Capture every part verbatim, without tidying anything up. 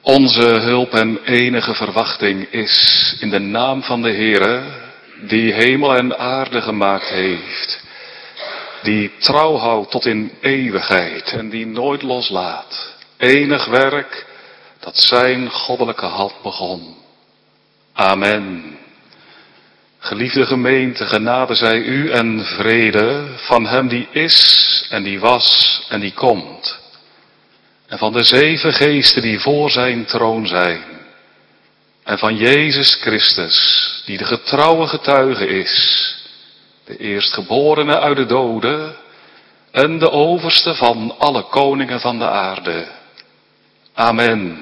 Onze hulp en enige verwachting is in de naam van de Heere, die hemel en aarde gemaakt heeft, die trouw houdt tot in eeuwigheid en die nooit loslaat. Enig werk dat zijn goddelijke hand begon. Amen. Geliefde gemeente, genade zij u en vrede van hem die is en die was en die komt. En van de zeven geesten die voor zijn troon zijn. En van Jezus Christus, die de getrouwe getuige is. De eerstgeborene uit de doden en de overste van alle koningen van de aarde. Amen.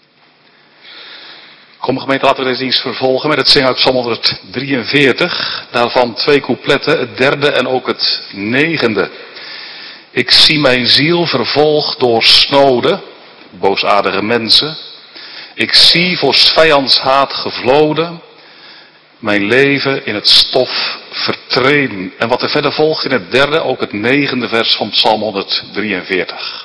Kom gemeente, laten we deze dienst vervolgen met het zingen uit Psalm honderddrieënveertig. Daarvan twee coupletten, het derde en ook het negende. Ik zie mijn ziel vervolgd door snode, boosaardige mensen. Ik zie voor 's vijands haat gevloden, mijn leven in het stof vertreden. En wat er verder volgt in het derde, ook het negende vers van Psalm honderddrieënveertig.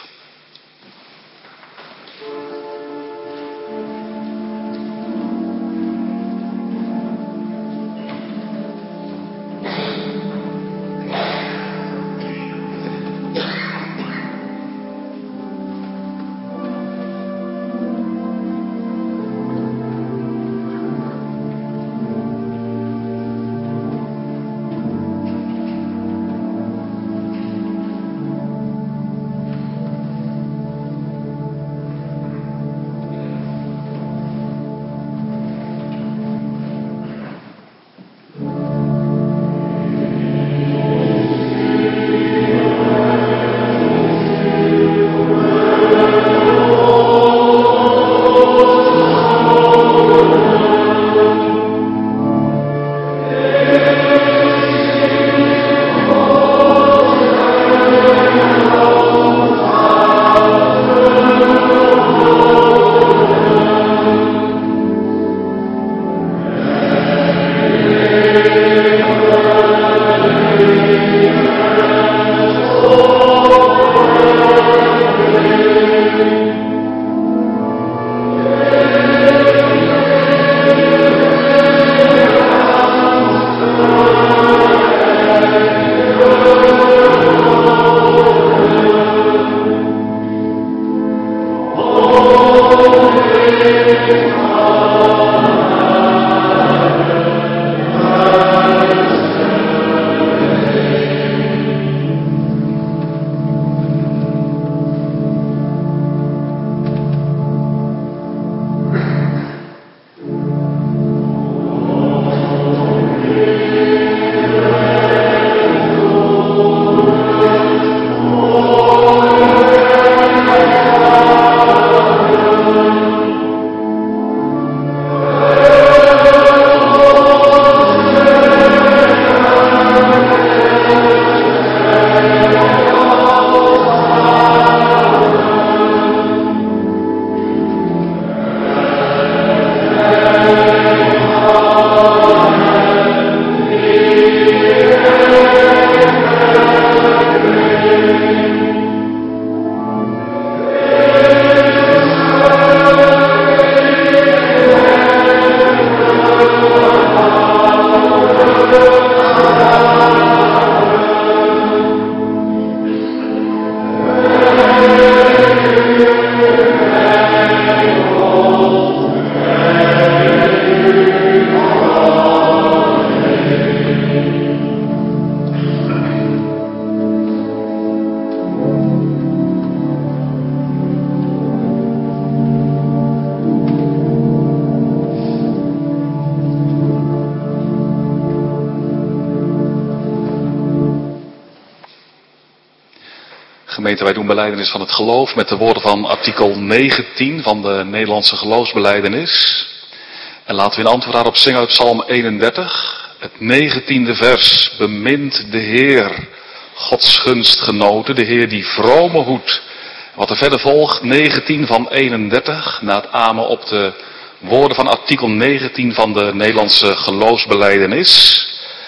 Gemeente, wij doen belijdenis van het geloof met de woorden van artikel negentien van de Nederlandse geloofsbelijdenis. En laten we in antwoord daarop zingen uit Psalm eenendertig, het negentiende vers. Bemint de Heer, Gods gunstgenoten, de Heer die vrome hoedt. Wat er verder volgt, negentien van eenendertig, na het amen op de woorden van artikel negentien van de Nederlandse geloofsbelijdenis.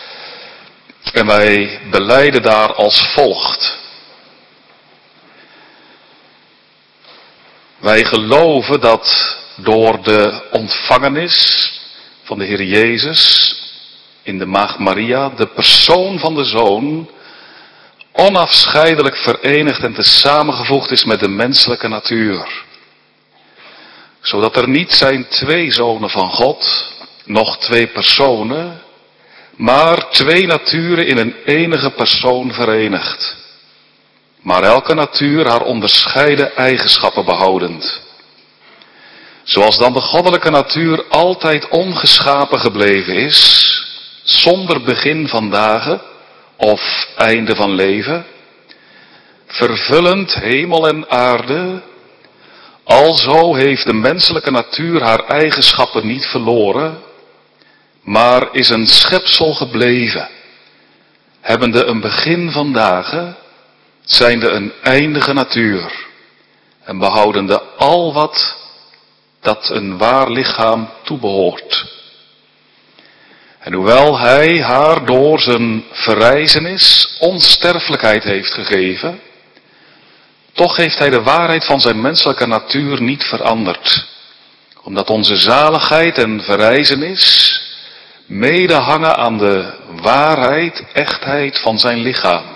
En wij belijden daar als volgt. Wij geloven dat door de ontvangenis van de Heer Jezus in de Maagd Maria, de persoon van de Zoon, onafscheidelijk verenigd en tesamengevoegd is met de menselijke natuur. Zodat er niet zijn twee zonen van God, nog twee personen, maar twee naturen in een enige persoon verenigd. Maar elke natuur haar onderscheiden eigenschappen behoudend. Zoals dan de goddelijke natuur altijd ongeschapen gebleven is, zonder begin van dagen of einde van leven, vervullend hemel en aarde, alzo heeft de menselijke natuur haar eigenschappen niet verloren, maar is een schepsel gebleven, hebbende een begin van dagen, zijnde een eindige natuur, en behoudende al wat dat een waar lichaam toebehoort. En hoewel hij haar door zijn verrijzenis onsterfelijkheid heeft gegeven, toch heeft hij de waarheid van zijn menselijke natuur niet veranderd, omdat onze zaligheid en verrijzenis mede hangen aan de waarheid, echtheid van zijn lichaam.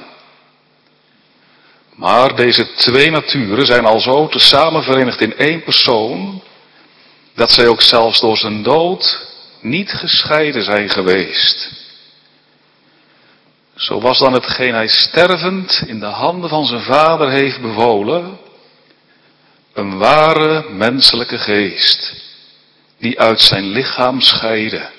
Maar deze twee naturen zijn alzo tezamen verenigd in één persoon, dat zij ook zelfs door zijn dood niet gescheiden zijn geweest. Zo was dan hetgeen hij stervend in de handen van zijn vader heeft bevolen, een ware menselijke geest, die uit zijn lichaam scheidde.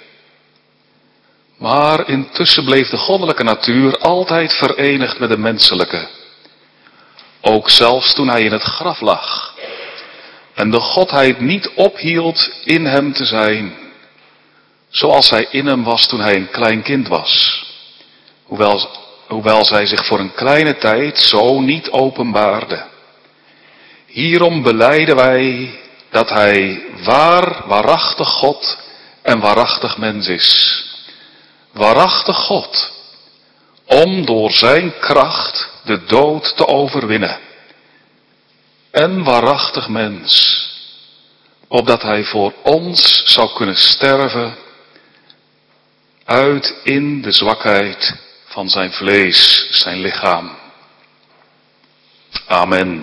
Maar intussen bleef de goddelijke natuur altijd verenigd met de menselijke. Ook zelfs toen hij in het graf lag. En de godheid niet ophield in hem te zijn. Zoals hij in hem was toen hij een klein kind was. Hoewel, hoewel zij zich voor een kleine tijd zo niet openbaarde. Hierom belijden wij dat hij waar, waarachtig God en waarachtig mens is. Waarachtig God, om door zijn kracht de dood te overwinnen. En waarachtig mens, opdat hij voor ons zou kunnen sterven uit in de zwakheid van zijn vlees, zijn lichaam. Amen.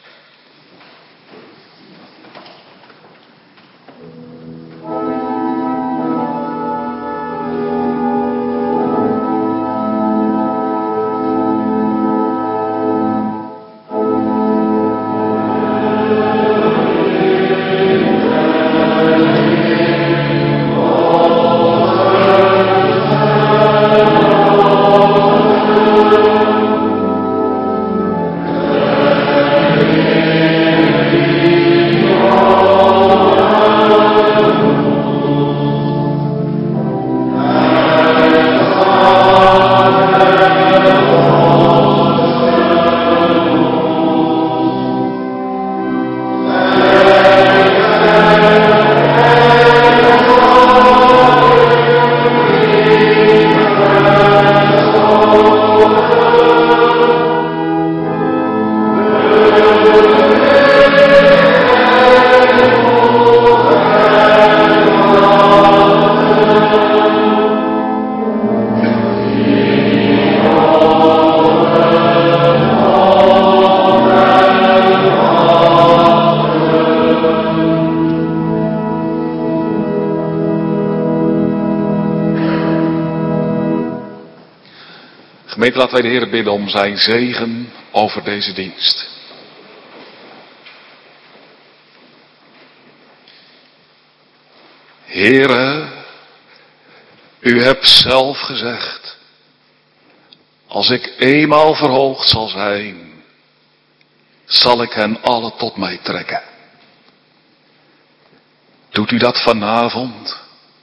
Gemeente, laten wij de Heer bidden om zijn zegen over deze dienst. Heere, u hebt zelf gezegd, als ik eenmaal verhoogd zal zijn, zal ik hen alle tot mij trekken. Doet u dat vanavond?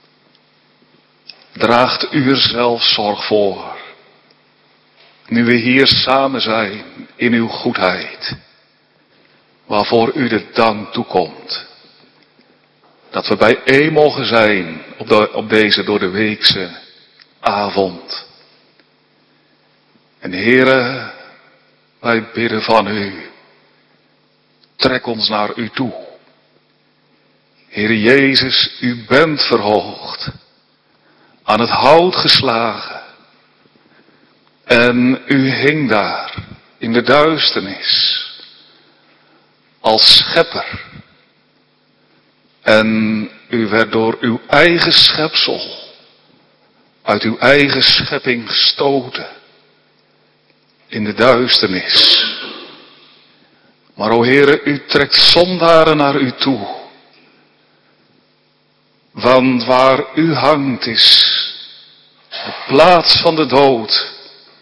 Draagt u er zelf zorg voor? Nu we hier samen zijn in uw goedheid, waarvoor u de dank toekomt. Dat we bijeen mogen zijn op, de, op deze door de weekse avond. En Heere, wij bidden van u. trek ons naar u toe. Heere Jezus, u bent verhoogd, aan het hout geslagen. En u hing daar in de duisternis als schepper. En u werd door uw eigen schepsel uit uw eigen schepping gestoten in de duisternis. Maar o Heere, u trekt zondaren naar u toe. Want waar u hangt is de plaats van de dood.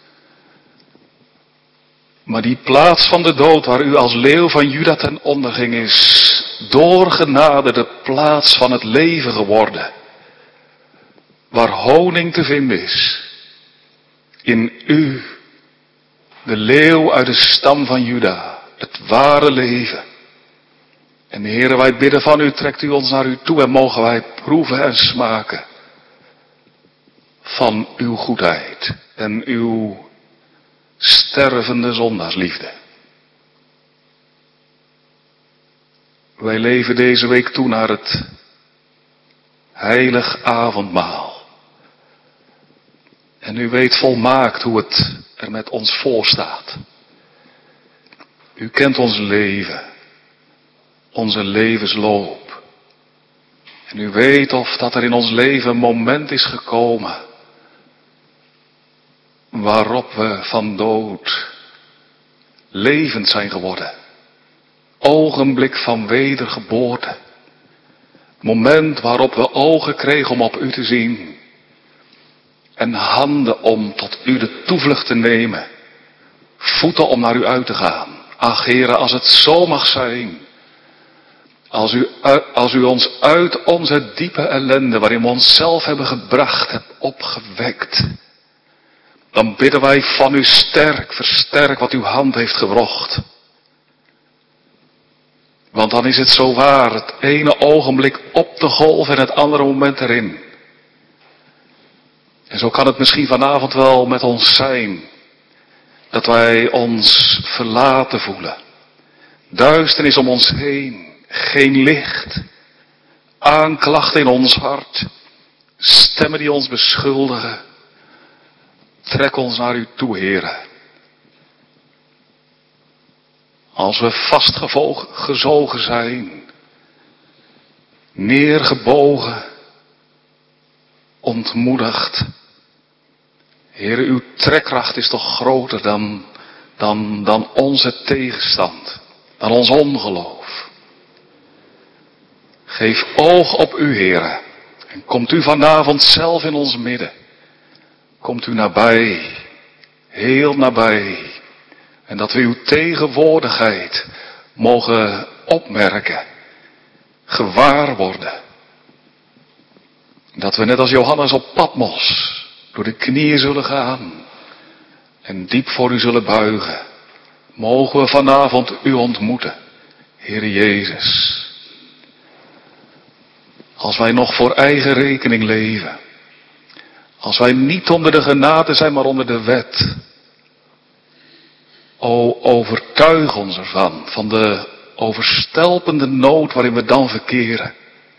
Maar die plaats van de dood waar u als leeuw van Juda ten onder ging is door genade de plaats van het leven geworden. Waar honing te vinden is. In u, de leeuw uit de stam van Juda, het ware leven. En Heere, wij bidden van u, trekt u ons naar u toe en mogen wij proeven en smaken van uw goedheid en uw stervende zondaarsliefde. Wij leven deze week toe naar het heilig avondmaal. En u weet volmaakt hoe het er met ons voor staat. U kent ons leven, onze levensloop. En u weet of dat er in ons leven een moment is gekomen waarop we van dood levend zijn geworden. Ogenblik van wedergeboorte. Moment waarop we ogen kregen om op u te zien. En handen om tot u de toevlucht te nemen. Voeten om naar u uit te gaan. Ach Heere, als het zo mag zijn. Als u, als u ons uit onze diepe ellende waarin we onszelf hebben gebracht hebt opgewekt. Dan bidden wij van u sterk, versterk wat uw hand heeft gewrocht. Want dan is het zo waar, het ene ogenblik op de golf en het andere moment erin. En zo kan het misschien vanavond wel met ons zijn. Dat wij ons verlaten voelen. Duisternis om ons heen. Geen licht. Aanklachten in ons hart. Stemmen die ons beschuldigen. Trek ons naar u toe, Heere. Als we vastgezogen zijn. Neergebogen. Ontmoedigd. Heere, uw trekkracht is toch groter dan, dan, dan onze tegenstand. Dan ons ongeloof. Geef oog op u, Heere. En komt u vanavond zelf in ons midden. Komt u nabij. Heel nabij. En dat we uw tegenwoordigheid mogen opmerken. Gewaar worden. Dat we net als Johannes op Patmos door de knieën zullen gaan. En diep voor u zullen buigen. Mogen we vanavond u ontmoeten. Heere Jezus. Als wij nog voor eigen rekening leven. Als wij niet onder de genade zijn, maar onder de wet. O, overtuig ons ervan. Van de overstelpende nood waarin we dan verkeren.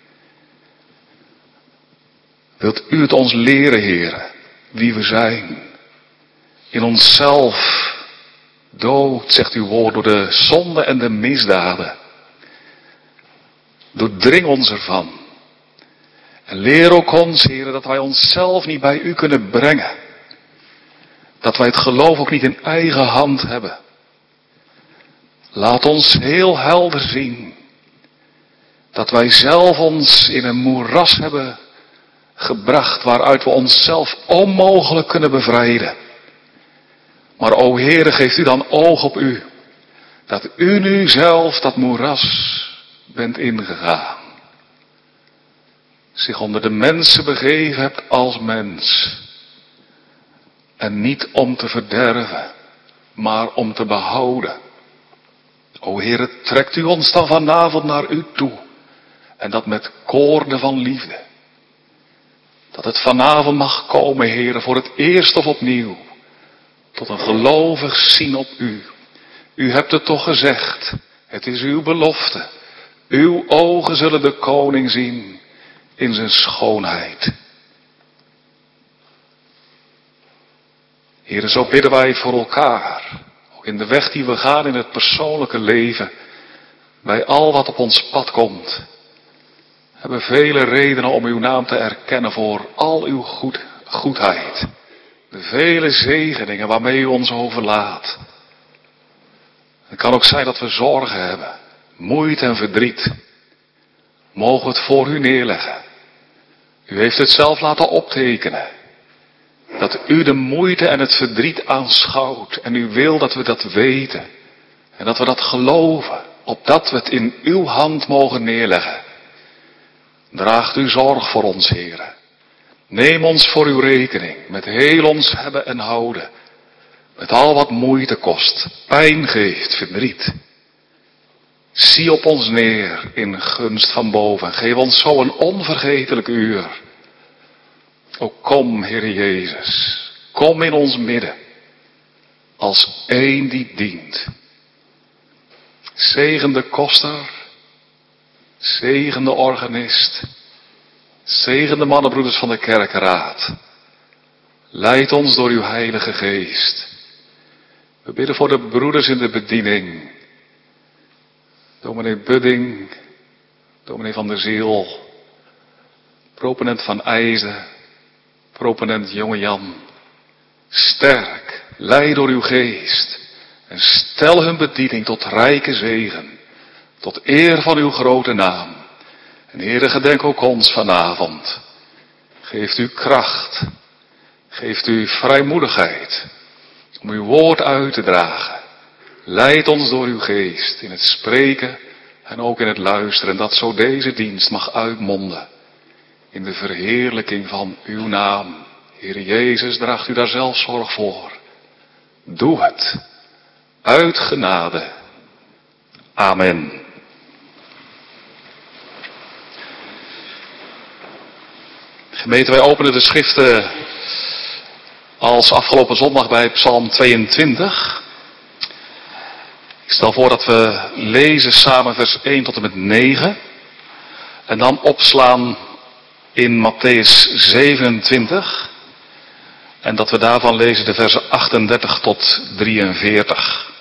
Wilt u het ons leren, Heere, wie we zijn. In onszelf dood, zegt uw woord, door de zonde en de misdaden. Doordring ons ervan. En leer ook ons, Heere, dat wij onszelf niet bij u kunnen brengen. Dat wij het geloof ook niet in eigen hand hebben. Laat ons heel helder zien. Dat wij zelf ons in een moeras hebben gebracht waaruit we onszelf onmogelijk kunnen bevrijden. Maar o Heere, geeft u dan oog op u. Dat u nu zelf dat moeras bent ingegaan. Zich onder de mensen begeven hebt als mens. En niet om te verderven, maar om te behouden. O Heere, trekt u ons dan vanavond naar u toe. En dat met koorden van liefde. Dat het vanavond mag komen, Heere, voor het eerst of opnieuw. Tot een gelovig zien op u. U hebt het toch gezegd. Het is uw belofte. Uw ogen zullen de koning zien in zijn schoonheid. Heere, zo bidden wij voor elkaar. Ook in de weg die we gaan in het persoonlijke leven. Bij al wat op ons pad komt. We hebben vele redenen om uw naam te erkennen voor al uw goed, goedheid. De vele zegeningen waarmee u ons overlaat. Het kan ook zijn dat we zorgen hebben. Moeite en verdriet. Mogen we het voor u neerleggen. U heeft het zelf laten optekenen. Dat u de moeite en het verdriet aanschouwt. En u wil dat we dat weten. En dat we dat geloven. Opdat we het in uw hand mogen neerleggen. Draagt u zorg voor ons, Heere. Neem ons voor uw rekening. Met heel ons hebben en houden. Met al wat moeite kost. Pijn geeft, verdriet. Zie op ons neer in gunst van boven. Geef ons zo een onvergetelijk uur. O kom, Heere Jezus. Kom in ons midden. Als één die dient. Zegen de koster. Zegen de organist. Zegen de mannenbroeders van de kerkenraad. Leid ons door uw heilige geest. We bidden voor de broeders in de bediening. Dominee Budding. Dominee van der Ziel. Proponent van IJzen. Proponent Jonge Jan. Sterk. Leid door uw geest. En stel hun bediening tot rijke zegen. Tot eer van uw grote naam. En Heere, gedenk ook ons vanavond. Geeft u kracht. Geeft u vrijmoedigheid. Om uw woord uit te dragen. Leid ons door uw geest. In het spreken en ook in het luisteren. Dat zo deze dienst mag uitmonden. In de verheerlijking van uw naam. Heere Jezus, draagt u daar zelf zorg voor. Doe het. Uit genade. Amen. Gemeente, wij openen de schriften als afgelopen zondag bij Psalm tweeëntwintig. Ik stel voor dat we lezen samen vers één tot en met negen. En dan opslaan in Matthäus zevenentwintig. En dat we daarvan lezen de versen achtendertig tot drieënveertig.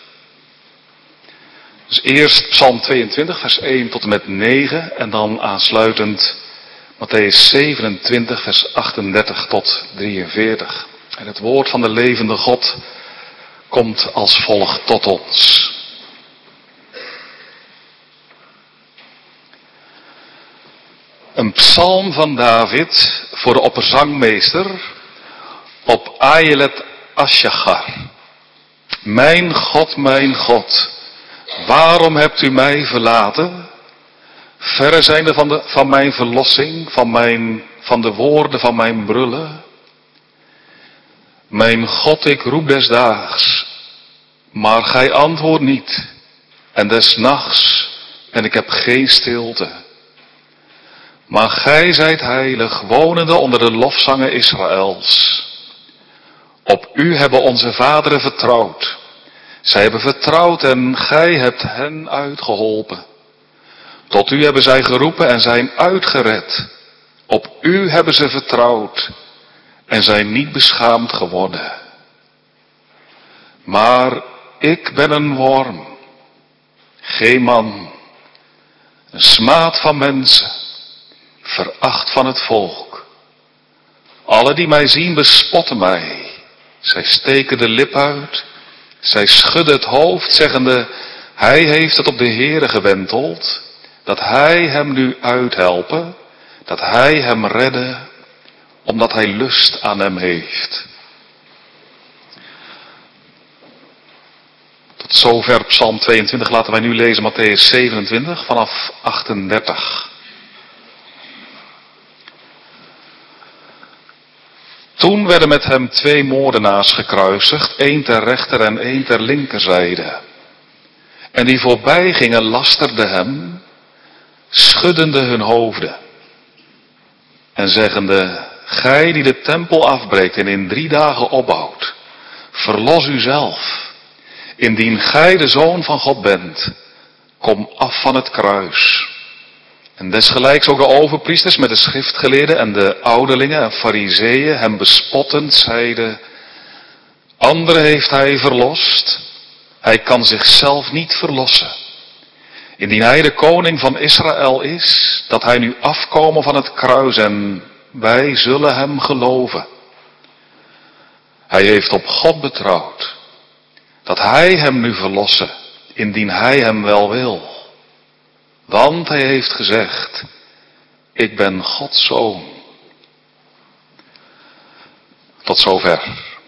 Dus eerst Psalm tweeëntwintig, vers één tot en met negen. En dan aansluitend Matthäus zevenentwintig, vers achtendertig tot drieënveertig. En het woord van de levende God komt als volgt tot ons. Een psalm van David voor de opperzangmeester op Ayelet Ashachar. Mijn God, mijn God, waarom hebt u mij verlaten? Verre zijnde van, de, van mijn verlossing, van, mijn, van de woorden van mijn brullen. Mijn God, ik roep des daags, maar gij antwoordt niet. En des nachts, en ik heb geen stilte. Maar gij zijt heilig, wonende onder de lofzangen Israëls. Op u hebben onze vaderen vertrouwd. Zij hebben vertrouwd en gij hebt hen uitgeholpen. Tot u hebben zij geroepen en zijn uitgered. Op u hebben ze vertrouwd en zijn niet beschaamd geworden. Maar ik ben een worm, geen man, een smaad van mensen, veracht van het volk. Alle die mij zien bespotten mij. Zij steken de lip uit, zij schudden het hoofd, zeggende, hij heeft het op de Heere gewenteld, dat hij hem nu uithelpen, dat hij hem redde, omdat hij lust aan hem heeft. Tot zover Psalm tweeëntwintig, laten wij nu lezen Matthäus zevenentwintig vanaf achtendertig. Toen werden met hem twee moordenaars gekruisigd, één ter rechter en één ter linkerzijde. En die voorbij gingen lasterden hem, schuddende hun hoofden. En zeggende, gij die de tempel afbreekt en in drie dagen opbouwt, verlos uzelf, indien gij de Zoon van God bent. kom af van het kruis. En desgelijks ook de overpriesters met de schriftgeleerden en de ouderlingen en fariseeën hem bespottend zeiden, anderen heeft hij verlost, hij kan zichzelf niet verlossen. Indien hij de koning van Israël is, dat hij nu afkomen van het kruis en wij zullen hem geloven. Hij heeft op God betrouwd, dat hij hem nu verlossen, indien hij hem wel wil. Want hij heeft gezegd, ik ben Gods zoon. Tot zover.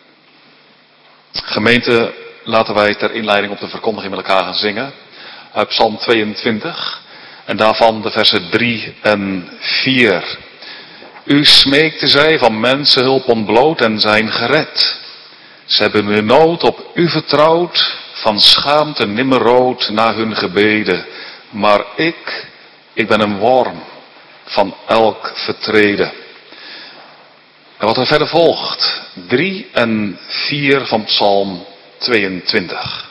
Gemeente, laten wij ter inleiding op de verkondiging met elkaar gaan zingen. Uit Psalm tweeëntwintig. En daarvan de versen drie en vier. U smeekte zij van mensenhulp ontbloot en zijn gered. Ze hebben hun nood op u vertrouwd, van schaamte nimmer rood na hun gebeden. Maar ik, ik ben een worm, van elk vertreden. En wat er verder volgt, drie en vier van Psalm tweeëntwintig.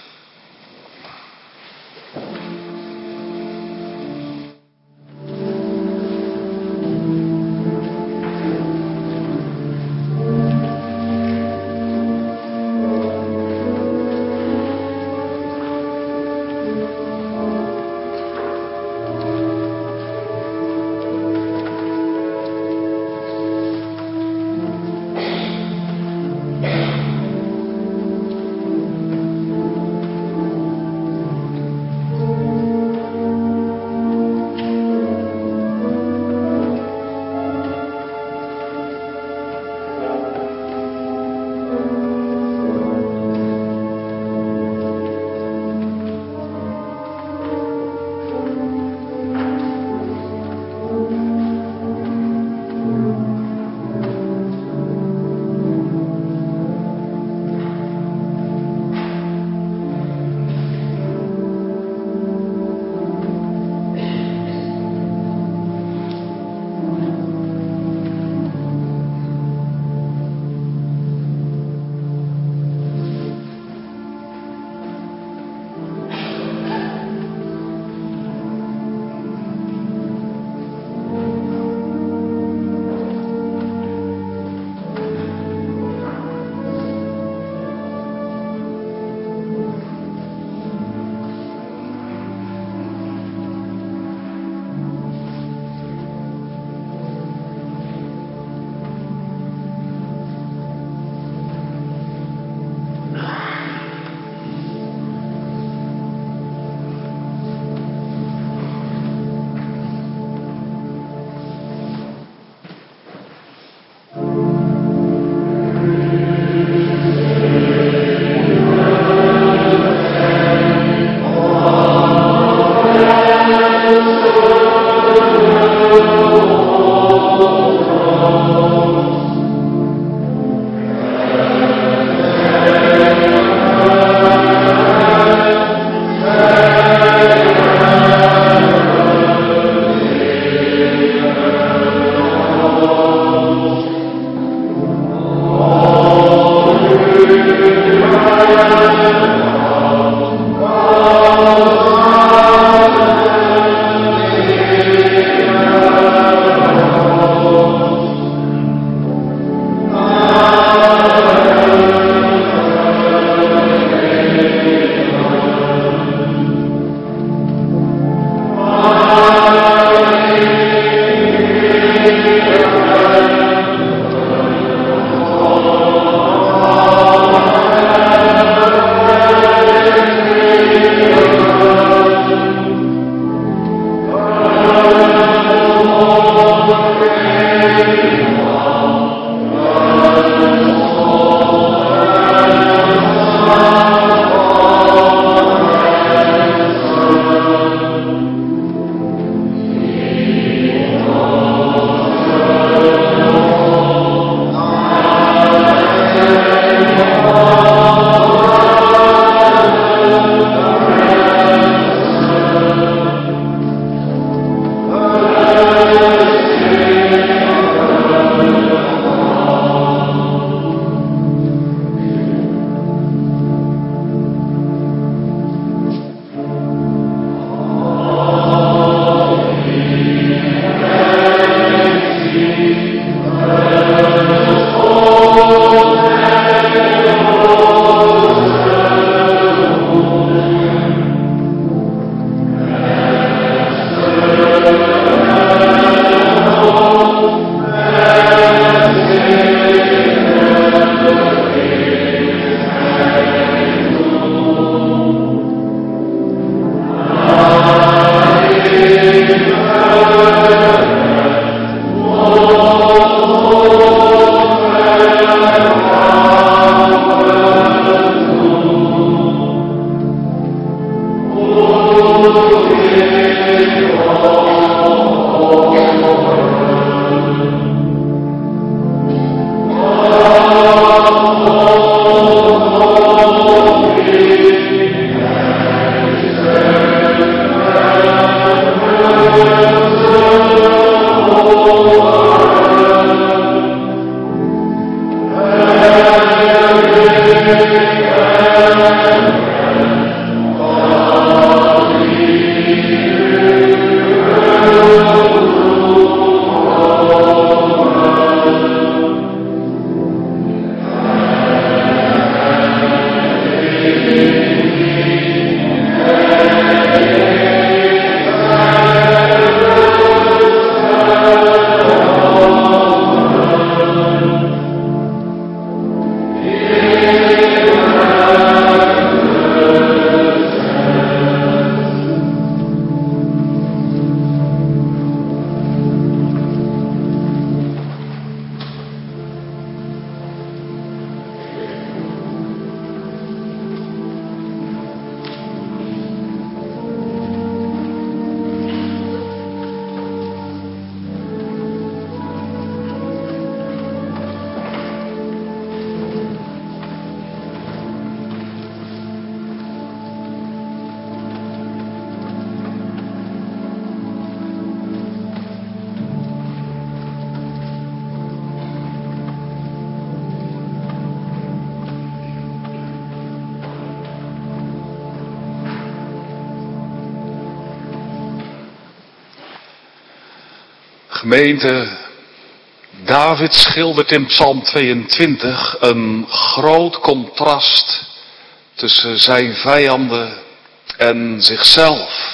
Gemeente, David schildert in Psalm tweeëntwintig een groot contrast tussen zijn vijanden en zichzelf.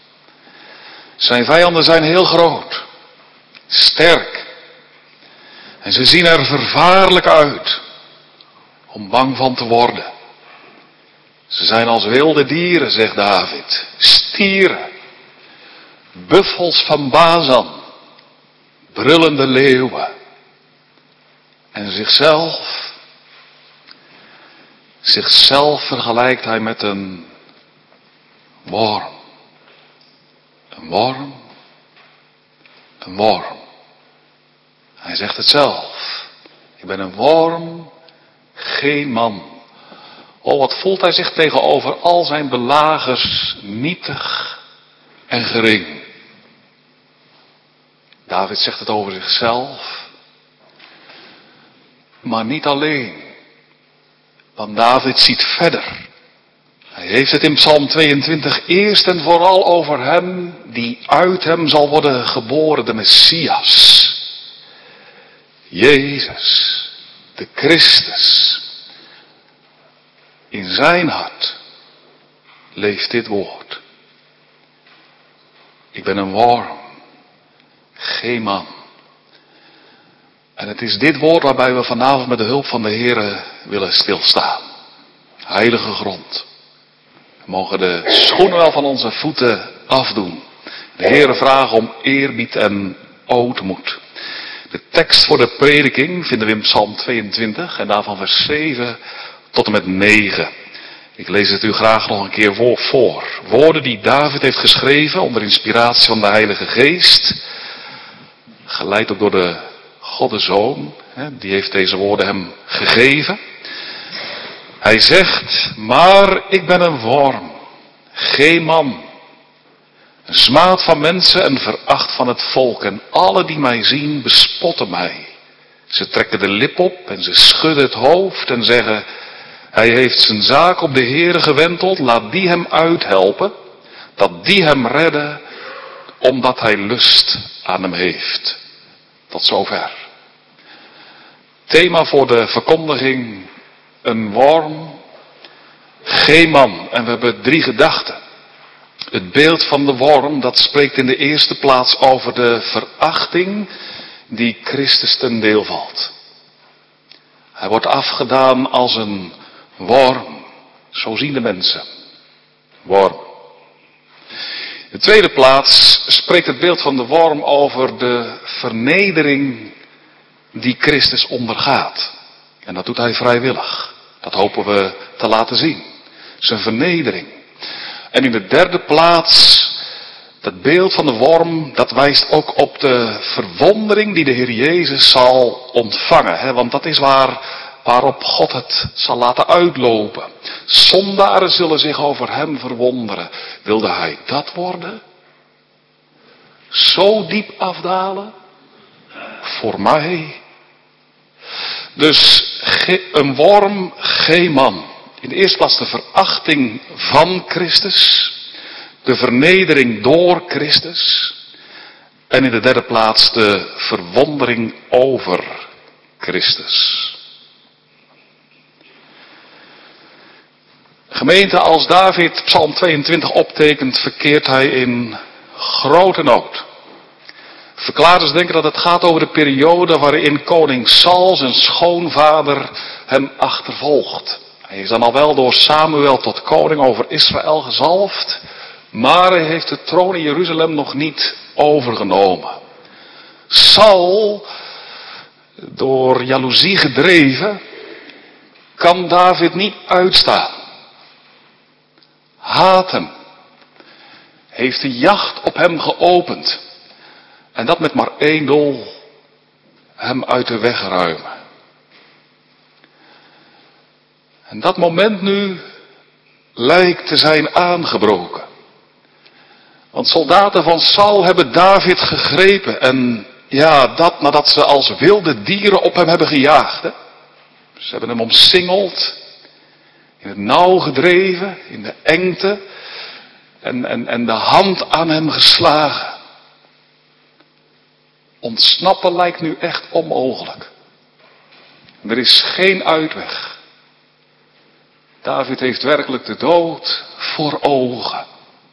Zijn vijanden zijn heel groot, sterk. En ze zien er vervaarlijk uit om bang van te worden. Ze zijn als wilde dieren, zegt David, stieren, buffels van Bazan, brullende leeuwen. En zichzelf, zichzelf vergelijkt hij met een worm. Een worm, een worm. Hij zegt het zelf. Ik ben een worm, geen man. Oh, wat voelt hij zich tegenover al zijn belagers nietig en gering. David zegt het over zichzelf. Maar niet alleen. Want David ziet verder. Hij heeft het in Psalm tweeëntwintig eerst en vooral over hem die uit hem zal worden geboren, de Messias. Jezus, de Christus. In zijn hart leeft dit woord. Ik ben een worm, geen man. En het is dit woord waarbij we vanavond met de hulp van de Heere willen stilstaan. Heilige grond. We mogen de schoenen wel van onze voeten afdoen. De Heere vragen om eerbied en ootmoed. De tekst voor de prediking vinden we in Psalm tweeëntwintig en daarvan vers zeven tot en met negen. Ik lees het u graag nog een keer voor. Woorden die David heeft geschreven onder inspiratie van de Heilige Geest. Geleid ook door de God de Zoon. Die heeft deze woorden hem gegeven. Hij zegt, maar ik ben een worm, geen man. Een smaad van mensen en veracht van het volk. En alle die mij zien bespotten mij. Ze trekken de lip op en ze schudden het hoofd en zeggen, hij heeft zijn zaak op de Heere gewenteld, laat die hem uithelpen, dat die hem redde, omdat hij lust aan hem heeft. Tot zover. Thema voor de verkondiging, een worm, geen man. En we hebben drie gedachten. Het beeld van de worm, dat spreekt in de eerste plaats over de verachting die Christus ten deel valt. Hij wordt afgedaan als een worm. Zo zien de mensen. Worm. In de tweede plaats spreekt het beeld van de worm over de vernedering die Christus ondergaat. En dat doet hij vrijwillig. Dat hopen we te laten zien. Zijn vernedering. En in de derde plaats Dat beeld van de worm, dat wijst ook op de verwondering die de Heer Jezus zal ontvangen. Hè? Want dat is waar, waarop God het zal laten uitlopen. Zondaren zullen zich over hem verwonderen. Wilde hij dat worden? Zo diep afdalen? Voor mij? Dus een worm, geen man. In de eerste plaats de verachting van Christus. De vernedering door Christus. En in de derde plaats de verwondering over Christus. Gemeente, als David Psalm tweeëntwintig optekent, verkeert hij in grote nood. Verklaarders denken dat het gaat over de periode waarin koning Saul, zijn schoonvader, hem achtervolgt. Hij is dan al wel door Samuel tot koning over Israël gezalfd, maar hij heeft de troon in Jeruzalem nog niet overgenomen. Saul, door jaloezie gedreven, kan David niet uitstaan. Haat hem. Heeft de jacht op hem geopend. En dat met maar één doel. Hem uit de weg ruimen. En dat moment nu lijkt te zijn aangebroken. Want soldaten van Saul hebben David gegrepen. En ja, dat nadat ze als wilde dieren op hem hebben gejaagd. Hè? Ze hebben hem omsingeld. In het nauw gedreven. In de engte. En, en, en de hand aan hem geslagen. Ontsnappen lijkt nu echt onmogelijk. Er is geen uitweg. David heeft werkelijk de dood voor ogen.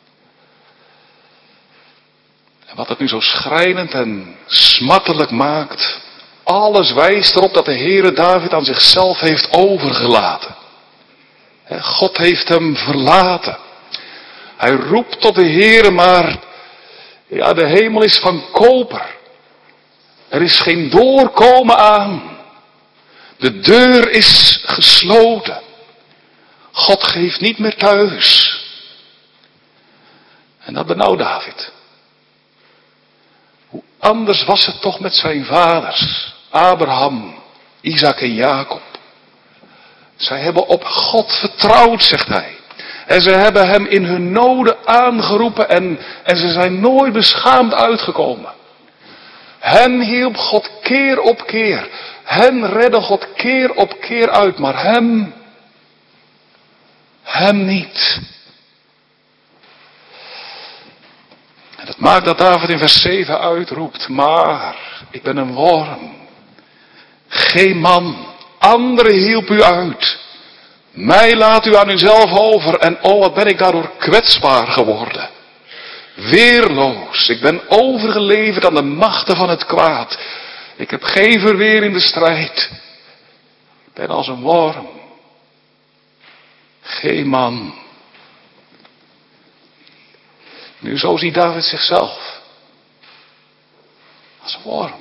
En wat het nu zo schrijnend en smartelijk maakt, alles wijst erop dat de Heere David aan zichzelf heeft overgelaten. God heeft hem verlaten. Hij roept tot de Heere, maar ja, de hemel is van koper. Er is geen doorkomen aan. De deur is gesloten. God geeft niet meer thuis. En dat benauwt David. Hoe anders was het toch met zijn vaders, Abraham, Isaac en Jacob. Zij hebben op God vertrouwd, zegt hij. En ze hebben hem in hun noden aangeroepen en, en ze zijn nooit beschaamd uitgekomen. Hen hielp God keer op keer. Hen redde God keer op keer uit, maar hem, hem niet. En dat maakt dat David in vers zeven uitroept, maar ik ben een worm. Geen man, anderen hielp u uit. Mij laat u aan uzelf over en oh wat ben ik daardoor kwetsbaar geworden. Weerloos, ik ben overgeleverd aan de machten van het kwaad. Ik heb geen verweer in de strijd. Ik ben als een worm. Geen man. Nu zo ziet David zichzelf. Als een worm.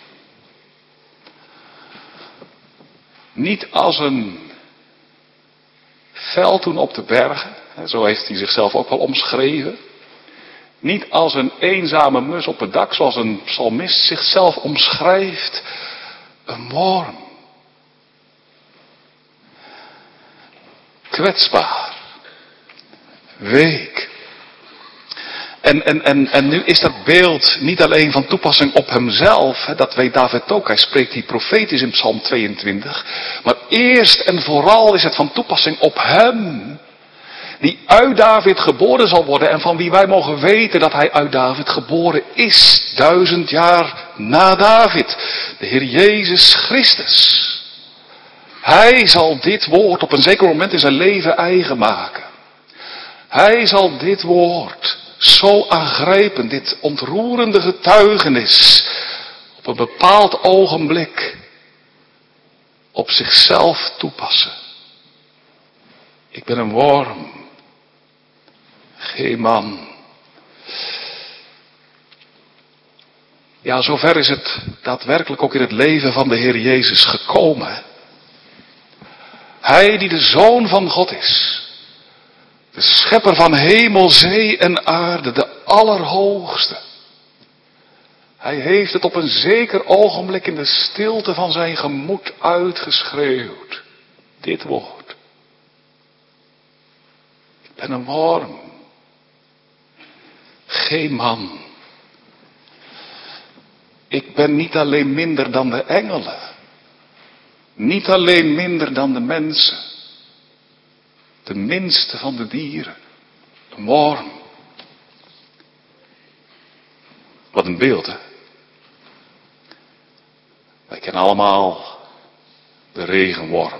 Niet als een veldhoen op de bergen. Zo heeft hij zichzelf ook wel omschreven. Niet als een eenzame mus op het dak, zoals een psalmist zichzelf omschrijft. Een worm. Kwetsbaar. Week. En, en, en, en nu is dat beeld niet alleen van toepassing op hemzelf. Hè, dat weet David ook. Hij spreekt hier profetisch in Psalm tweeëntwintig. Maar eerst en vooral is het van toepassing op hem. Die uit David geboren zal worden en van wie wij mogen weten dat hij uit David geboren is. Duizend jaar na David. De Heer Jezus Christus. Hij zal dit woord op een zeker moment in zijn leven eigen maken. Hij zal dit woord zo aangrijpend, dit ontroerende getuigenis, op een bepaald ogenblik op zichzelf toepassen. Ik ben een worm. Geen man. Ja, zover is het daadwerkelijk ook in het leven van de Heer Jezus gekomen. Hij die de Zoon van God is. De schepper van hemel, zee en aarde, de Allerhoogste. Hij heeft het op een zeker ogenblik in de stilte van zijn gemoed uitgeschreeuwd. Dit woord. Ik ben een worm. Geen man. Ik ben niet alleen minder dan de engelen. Niet alleen minder dan de mensen. De minste van de dieren. Een worm. Wat een beeld, hè? Wij kennen allemaal de regenworm.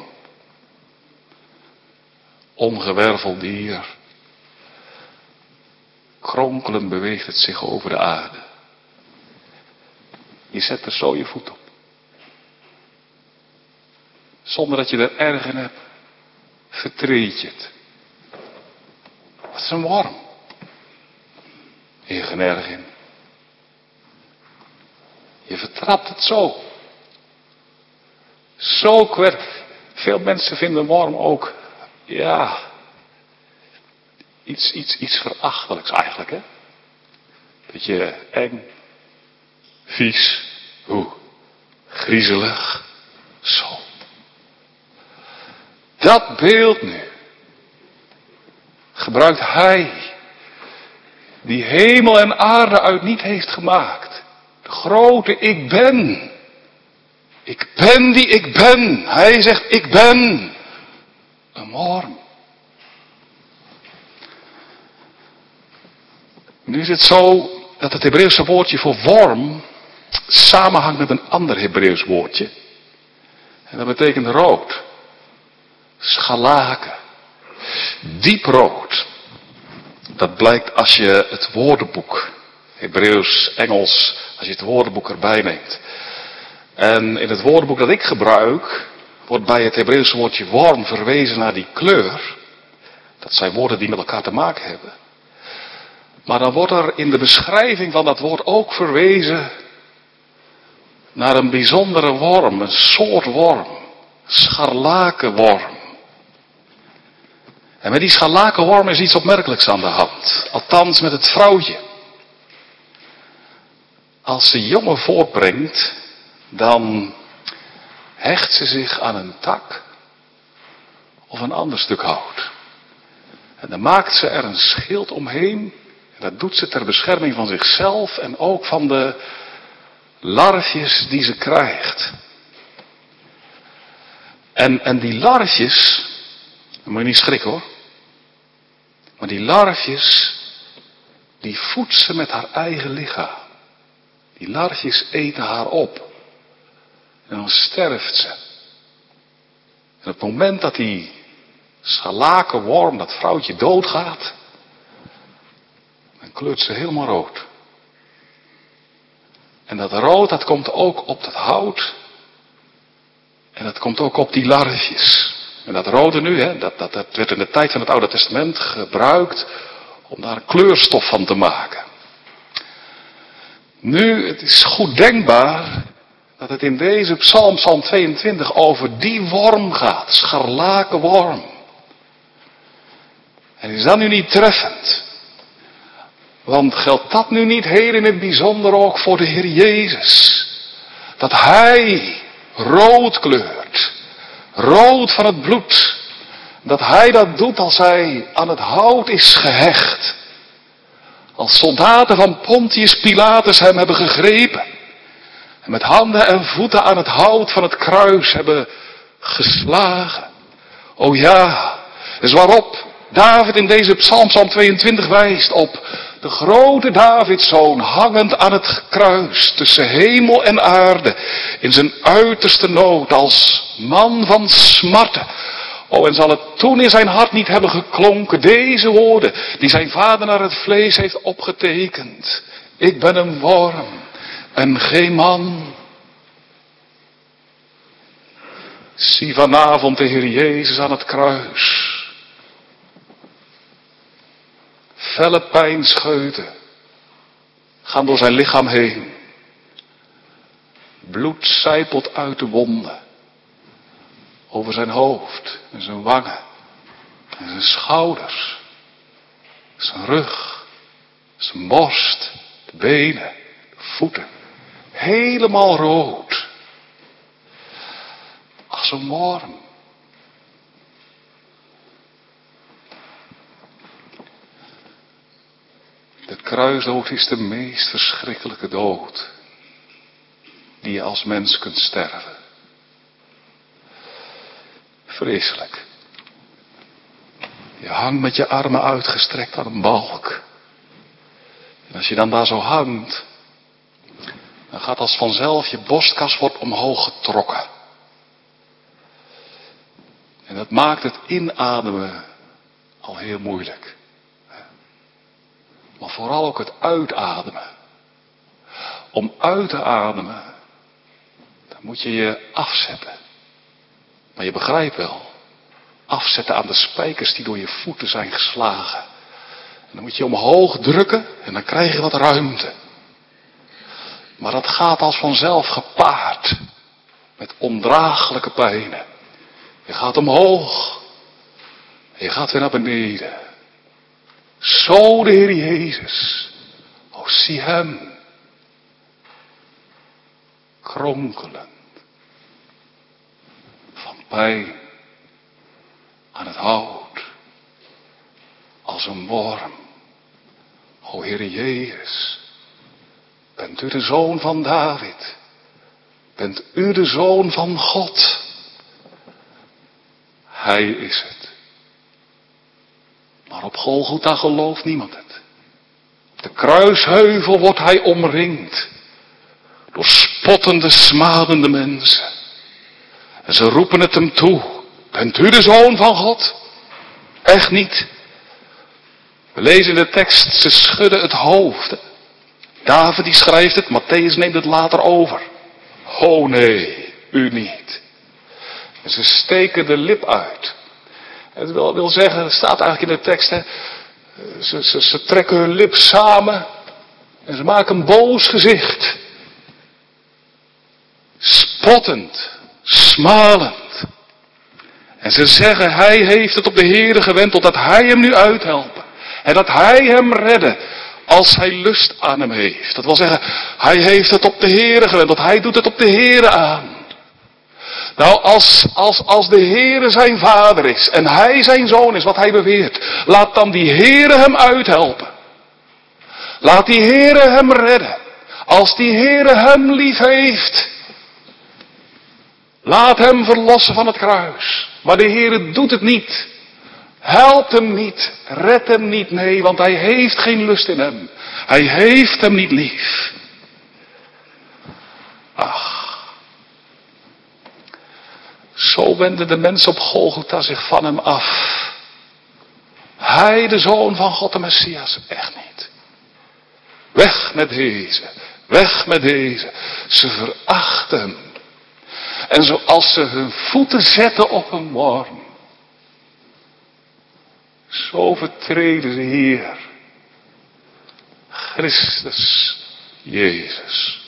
Ongewerveld dier. Kronkelend beweegt het zich over de aarde. Je zet er zo je voet op. Zonder dat je er erg in hebt, vertreed je het. Wat is een worm? Je geen erg in. Je vertrapt het zo. Zo kwert. Veel mensen vinden een worm ook, ja, iets, iets, iets verachtelijks eigenlijk, hè. Beetje eng, vies, hoe, griezelig, zo. Dat beeld nu gebruikt hij, die hemel en aarde uit niet heeft gemaakt. De grote ik ben. Ik ben die ik ben. Hij zegt ik ben een worm. Nu is het zo dat het Hebreeuwse woordje voor worm samenhangt met een ander Hebreeuws woordje. En dat betekent rood. Scharlaken. Dieprood. Dat blijkt als je het woordenboek, Hebreeuws, Engels, als je het woordenboek erbij neemt. En in het woordenboek dat ik gebruik, wordt bij het Hebreeuwse woordje worm verwezen naar die kleur. Dat zijn woorden die met elkaar te maken hebben. Maar dan wordt er in de beschrijving van dat woord ook verwezen naar een bijzondere worm, een soort worm. Scharlakenworm. En met die scharlakenworm is iets opmerkelijks aan de hand. Althans met het vrouwtje. Als ze jongen voortbrengt, dan hecht ze zich aan een tak of een ander stuk hout. En dan maakt ze er een schild omheen. En dat doet ze ter bescherming van zichzelf en ook van de larfjes die ze krijgt. En, en die larfjes, dan moet je niet schrikken hoor. Maar die larfjes, die voedt ze met haar eigen lichaam. Die larfjes eten haar op. En dan sterft ze. En op het moment dat die scharlakenworm, dat vrouwtje doodgaat, dan kleurt ze helemaal rood. En dat rood, dat komt ook op dat hout. En dat komt ook op die larfjes. En dat rode nu, hè, dat, dat, dat werd in de tijd van het Oude Testament gebruikt om daar een kleurstof van te maken. Nu, het is goed denkbaar dat het in deze psalm, psalm tweeëntwintig, over die worm gaat. Scharlakenworm. En is dat nu niet treffend? Want geldt dat nu niet heel in het bijzonder ook voor de Heer Jezus? Dat Hij rood kleurt. Rood van het bloed. Dat Hij dat doet als Hij aan het hout is gehecht. Als soldaten van Pontius Pilatus hem hebben gegrepen. En met handen en voeten aan het hout van het kruis hebben geslagen. O ja, dus waarop David in deze psalm, psalm tweeëntwintig wijst op de grote Davidszoon hangend aan het kruis tussen hemel en aarde in zijn uiterste nood als man van smarten. Oh, en zal het toen in zijn hart niet hebben geklonken, deze woorden die zijn vader naar het vlees heeft opgetekend. Ik ben een worm en geen man. Zie vanavond de Heer Jezus aan het kruis. Felle pijnscheuten gaan door zijn lichaam heen. Bloed sijpelt uit de wonden. Over zijn hoofd en zijn wangen en zijn schouders Zijn rug, zijn borst, de benen, de voeten. Helemaal rood. Als een worm. De kruisdood is de meest verschrikkelijke dood die je als mens kunt sterven. Vreselijk. Je hangt met je armen uitgestrekt aan een balk. En als je dan daar zo hangt, dan gaat als vanzelf je borstkas wordt omhoog getrokken. En dat maakt het inademen al heel moeilijk. Maar vooral ook het uitademen. Om uit te ademen, dan moet je je afzetten. Maar je begrijpt wel, afzetten aan de spijkers die door je voeten zijn geslagen. En dan moet je omhoog drukken en dan krijg je wat ruimte. Maar dat gaat als vanzelf gepaard met ondraaglijke pijnen. Je gaat omhoog en je gaat weer naar beneden. Zo de Heer Jezus. O, zie hem. Kronkelend. Van pijn. Aan het hout. Als een worm. O, Heer Jezus. Bent u de Zoon van David? Bent u de Zoon van God? Hij is het. Maar op Golgotha gelooft niemand het. Op de kruisheuvel wordt hij omringd. Door spottende, smadende mensen. En ze roepen het hem toe. Bent u de Zoon van God? Echt niet. We lezen in de tekst, ze schudden het hoofd. David die schrijft het, Matthäus neemt het later over. Oh nee, u niet. En ze steken de lip uit. Het wil, wil zeggen, het staat eigenlijk in de tekst, hè, ze, ze, ze trekken hun lip samen en ze maken een boos gezicht. Spottend, smalend. En ze zeggen, hij heeft het op de Heere gewend totdat hij hem nu uithelpen. En dat hij hem redde als hij lust aan hem heeft. Dat wil zeggen, hij heeft het op de Heere gewend, dat hij doet het op de Heere aan. Nou, als, als, als de Heere zijn vader is en hij zijn zoon is, wat hij beweert, laat dan die Heere hem uithelpen. Laat die Heere hem redden. Als die Heere hem lief heeft, laat hem verlossen van het kruis. Maar de Heere doet het niet. Helpt hem niet. Red hem niet. Nee, want hij heeft geen lust in hem. Hij heeft hem niet lief. Ach. Zo wenden de mensen op Golgotha zich van hem af. Hij, de Zoon van God, de Messias, echt niet. Weg met deze. Weg met deze. Ze verachten hem. En zoals ze hun voeten zetten op een worm, zo vertreden ze Heer Christus Jezus.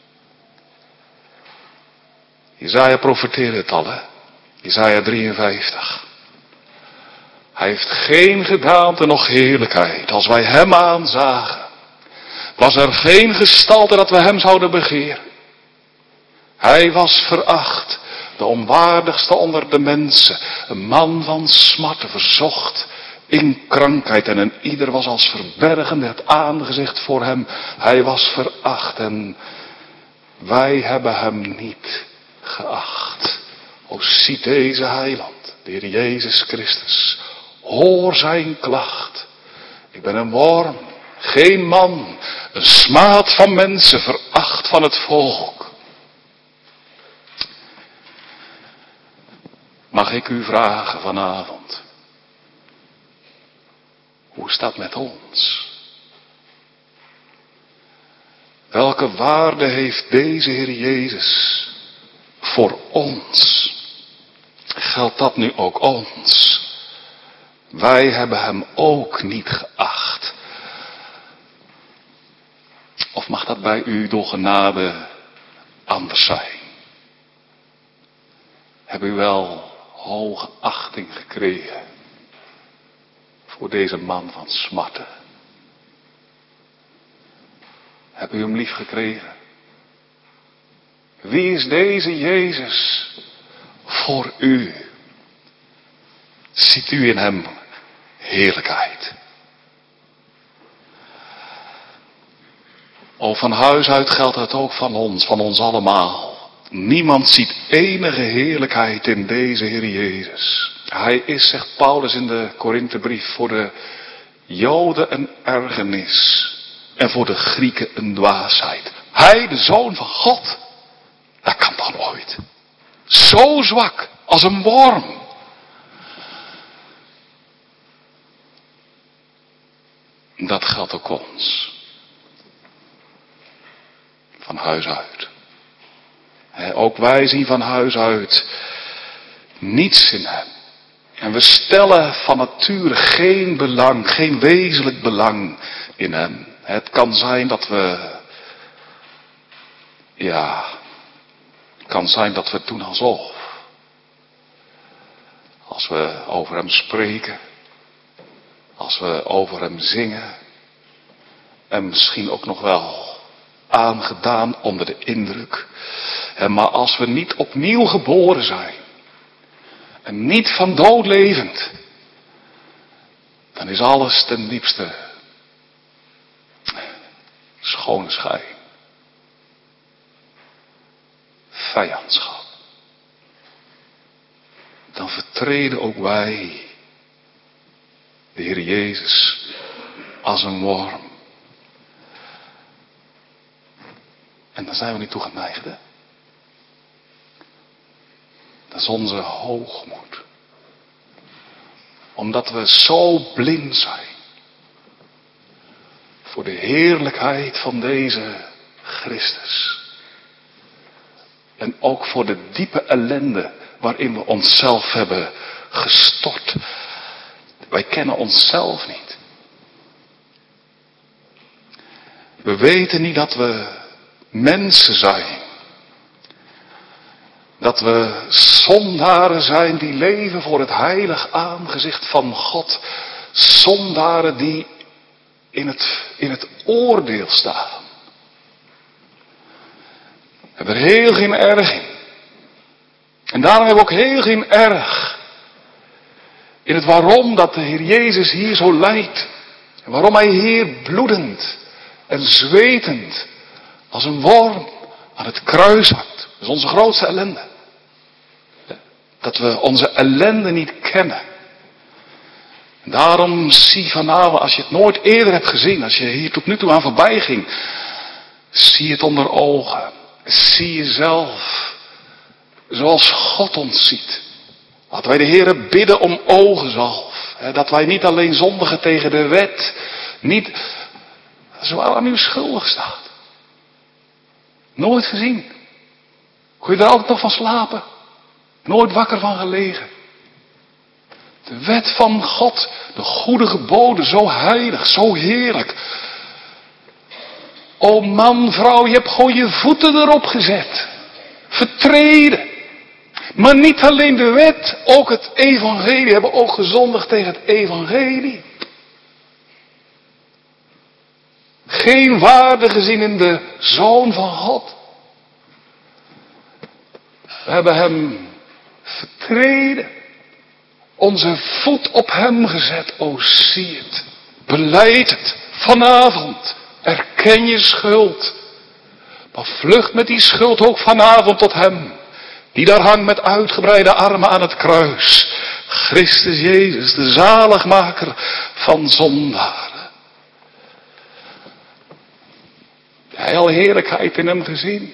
Jesaja profeteerde het al, hè? Jesaja drieënvijftig. Hij heeft geen gedaante noch heerlijkheid. Als wij hem aanzagen, was er geen gestalte dat we hem zouden begeren. Hij was veracht, de onwaardigste onder de mensen, een man van smarten, verzocht in krankheid, en een ieder was als verbergende het aangezicht voor hem. Hij was veracht en wij hebben hem niet geacht. O, ziet deze heiland, de Heer Jezus Christus, hoor zijn klacht. Ik ben een worm, geen man, een smaad van mensen, veracht van het volk. Mag ik u vragen vanavond, hoe staat het met ons? Welke waarde heeft deze Heer Jezus voor ons? Geldt dat nu ook ons? Wij hebben hem ook niet geacht. Of mag dat bij u door genade anders zijn? Hebben u wel hoge achting gekregen voor deze man van smarten? Heb u hem lief gekregen? Wie is deze Jezus voor u? Ziet u in hem heerlijkheid? O, van huis uit geldt het ook van ons, van ons allemaal. Niemand ziet enige heerlijkheid in deze Heer Jezus. Hij is, zegt Paulus in de Korinthebrief, voor de Joden een ergernis en voor de Grieken een dwaasheid. Hij, de Zoon van God, dat kan toch nooit. Zo zwak als een worm. Dat geldt ook ons. Van huis uit. He, ook wij zien van huis uit niets in hem. En we stellen van nature geen belang, geen wezenlijk belang in hem. Het kan zijn dat we, ja, het kan zijn dat we het doen alsof. Als we over hem spreken, als we over hem zingen, en misschien ook nog wel aangedaan onder de indruk. Maar als we niet opnieuw geboren zijn, en niet van dood levend, dan is alles ten diepste schone schijn. Vijandschap. Dan vertreden ook wij de Heer Jezus als een worm. En daar zijn we niet toe geneigd, hè? Dat is onze hoogmoed. Omdat we zo blind zijn voor de heerlijkheid van deze Christus. En ook voor de diepe ellende waarin we onszelf hebben gestort. Wij kennen onszelf niet. We weten niet dat we mensen zijn. Dat we zondaren zijn die leven voor het heilig aangezicht van God. Zondaren die in het, in het oordeel staan. We hebben er heel geen erg in. En daarom hebben we ook heel geen erg in het waarom dat de Heer Jezus hier zo lijdt. En waarom hij hier bloedend en zwetend als een worm aan het kruis hangt. Dat is onze grootste ellende. Dat we onze ellende niet kennen. En daarom zie vanavond, als je het nooit eerder hebt gezien, als je hier tot nu toe aan voorbij ging, zie het onder ogen. Zie jezelf zoals God ons ziet. Laten wij de Heere bidden om ogenzalf. Dat wij niet alleen zondigen tegen de wet, niet zwaar aan u schuldig staat. Nooit gezien. Kon je er altijd nog van slapen? Nooit wakker van gelegen. De wet van God, de goede geboden, zo heilig, zo heerlijk. O man, vrouw, je hebt gewoon je voeten erop gezet. Vertreden. Maar niet alleen de wet, ook het evangelie. Hebben ook gezondigd tegen het evangelie. Geen waarde gezien in de Zoon van God. We hebben hem vertreden. Onze voet op hem gezet. O, zie het. Belijd het. Vanavond. Erken je schuld. Maar vlucht met die schuld ook vanavond tot hem. Die daar hangt met uitgebreide armen aan het kruis. Christus Jezus, de zaligmaker van zondaren. Heb je al heerlijkheid in hem gezien?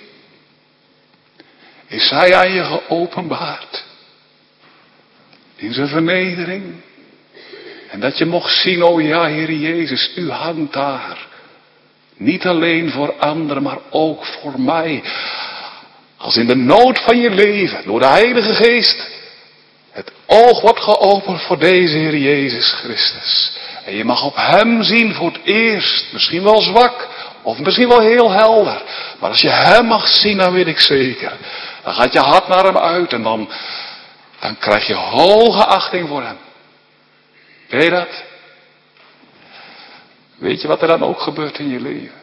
Is hij aan je geopenbaard? In zijn vernedering? En dat je mocht zien, o ja, Heer Jezus, u hangt daar. Niet alleen voor anderen, maar ook voor mij. Als in de nood van je leven, door de Heilige Geest, het oog wordt geopend voor deze Heer Jezus Christus. En je mag op hem zien voor het eerst. Misschien wel zwak, of misschien wel heel helder. Maar als je hem mag zien, dan weet ik zeker. Dan gaat je hart naar hem uit en dan, dan krijg je hoge achting voor hem. Weet je dat? Weet je wat er dan ook gebeurt in je leven?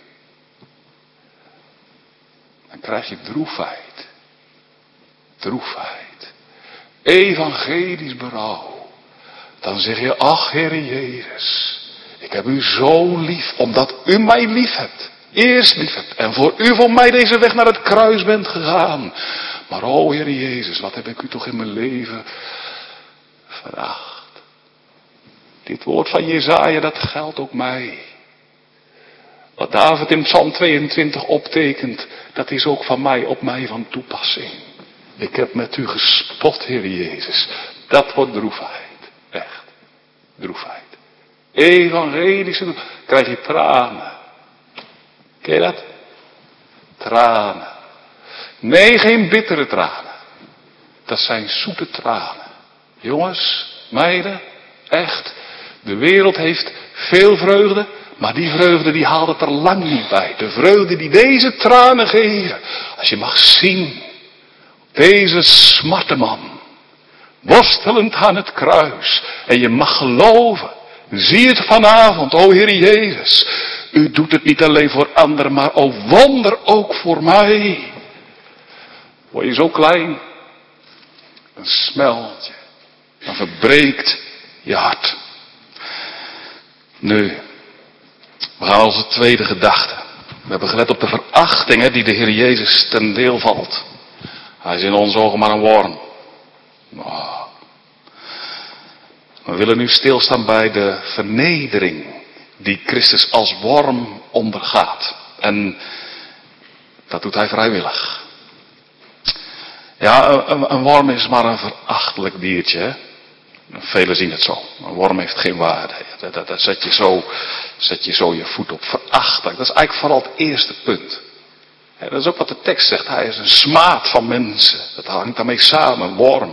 Dan krijg je droefheid. Droefheid. Evangelisch berouw. Dan zeg je, ach Heere Jezus, ik heb u zo lief, omdat u mij lief hebt. Eerst lief hebt. En voor u voor mij deze weg naar het kruis bent gegaan. Maar o Heere Jezus, wat heb ik u toch in mijn leven veracht. Dit woord van Jesaja, dat geldt ook mij. Wat David in Psalm tweeëntwintig optekent, dat is ook van mij, op mij van toepassing. Ik heb met u gespot, Heere Jezus. Dat wordt droefheid. Echt. Droefheid. Evangelische droefheid. Krijg je tranen. Ken je dat? Tranen. Nee, geen bittere tranen. Dat zijn zoete tranen. Jongens, meiden, echt. De wereld heeft veel vreugde, maar die vreugde die haalt het er lang niet bij. De vreugde die deze tranen geven. Als je mag zien, deze smarteman, worstelend aan het kruis. En je mag geloven. Zie het vanavond, o Heer Jezus. U doet het niet alleen voor anderen, maar o wonder ook voor mij. Word je zo klein, dan smelt je. Dan verbreekt je hart. Nu, we gaan onze tweede gedachte. We hebben gelet op de verachtingen die de Heer Jezus ten deel valt. Hij is in onze ogen maar een worm. Oh. We willen nu stilstaan bij de vernedering die Christus als worm ondergaat. En dat doet hij vrijwillig. Ja, een, een worm is maar een verachtelijk diertje. Hè? Velen zien het zo. Een worm heeft geen waarde. Daar, daar zet, je zo, zet je zo je voet op. Verachtelijk. Dat is eigenlijk vooral het eerste punt. Ja, dat is ook wat de tekst zegt. Hij is een smaad van mensen. Dat hangt daarmee samen. Een worm.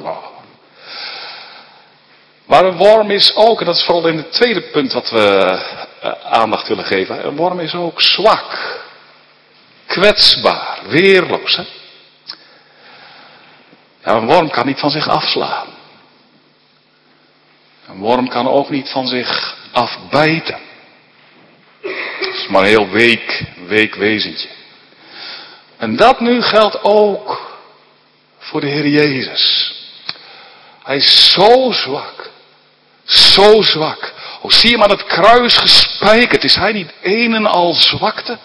Maar een worm is ook, en dat is vooral in het tweede punt wat we uh, aandacht willen geven. Een worm is ook zwak. Kwetsbaar. Weerloos. Hè? Ja, een worm kan niet van zich afslaan. Een worm kan ook niet van zich afbijten. Het is maar een heel week, week wezentje. En dat nu geldt ook voor de Heer Jezus. Hij is zo zwak. Zo zwak. O, zie hem aan het kruis gespijkerd. Is hij niet een en al zwakte?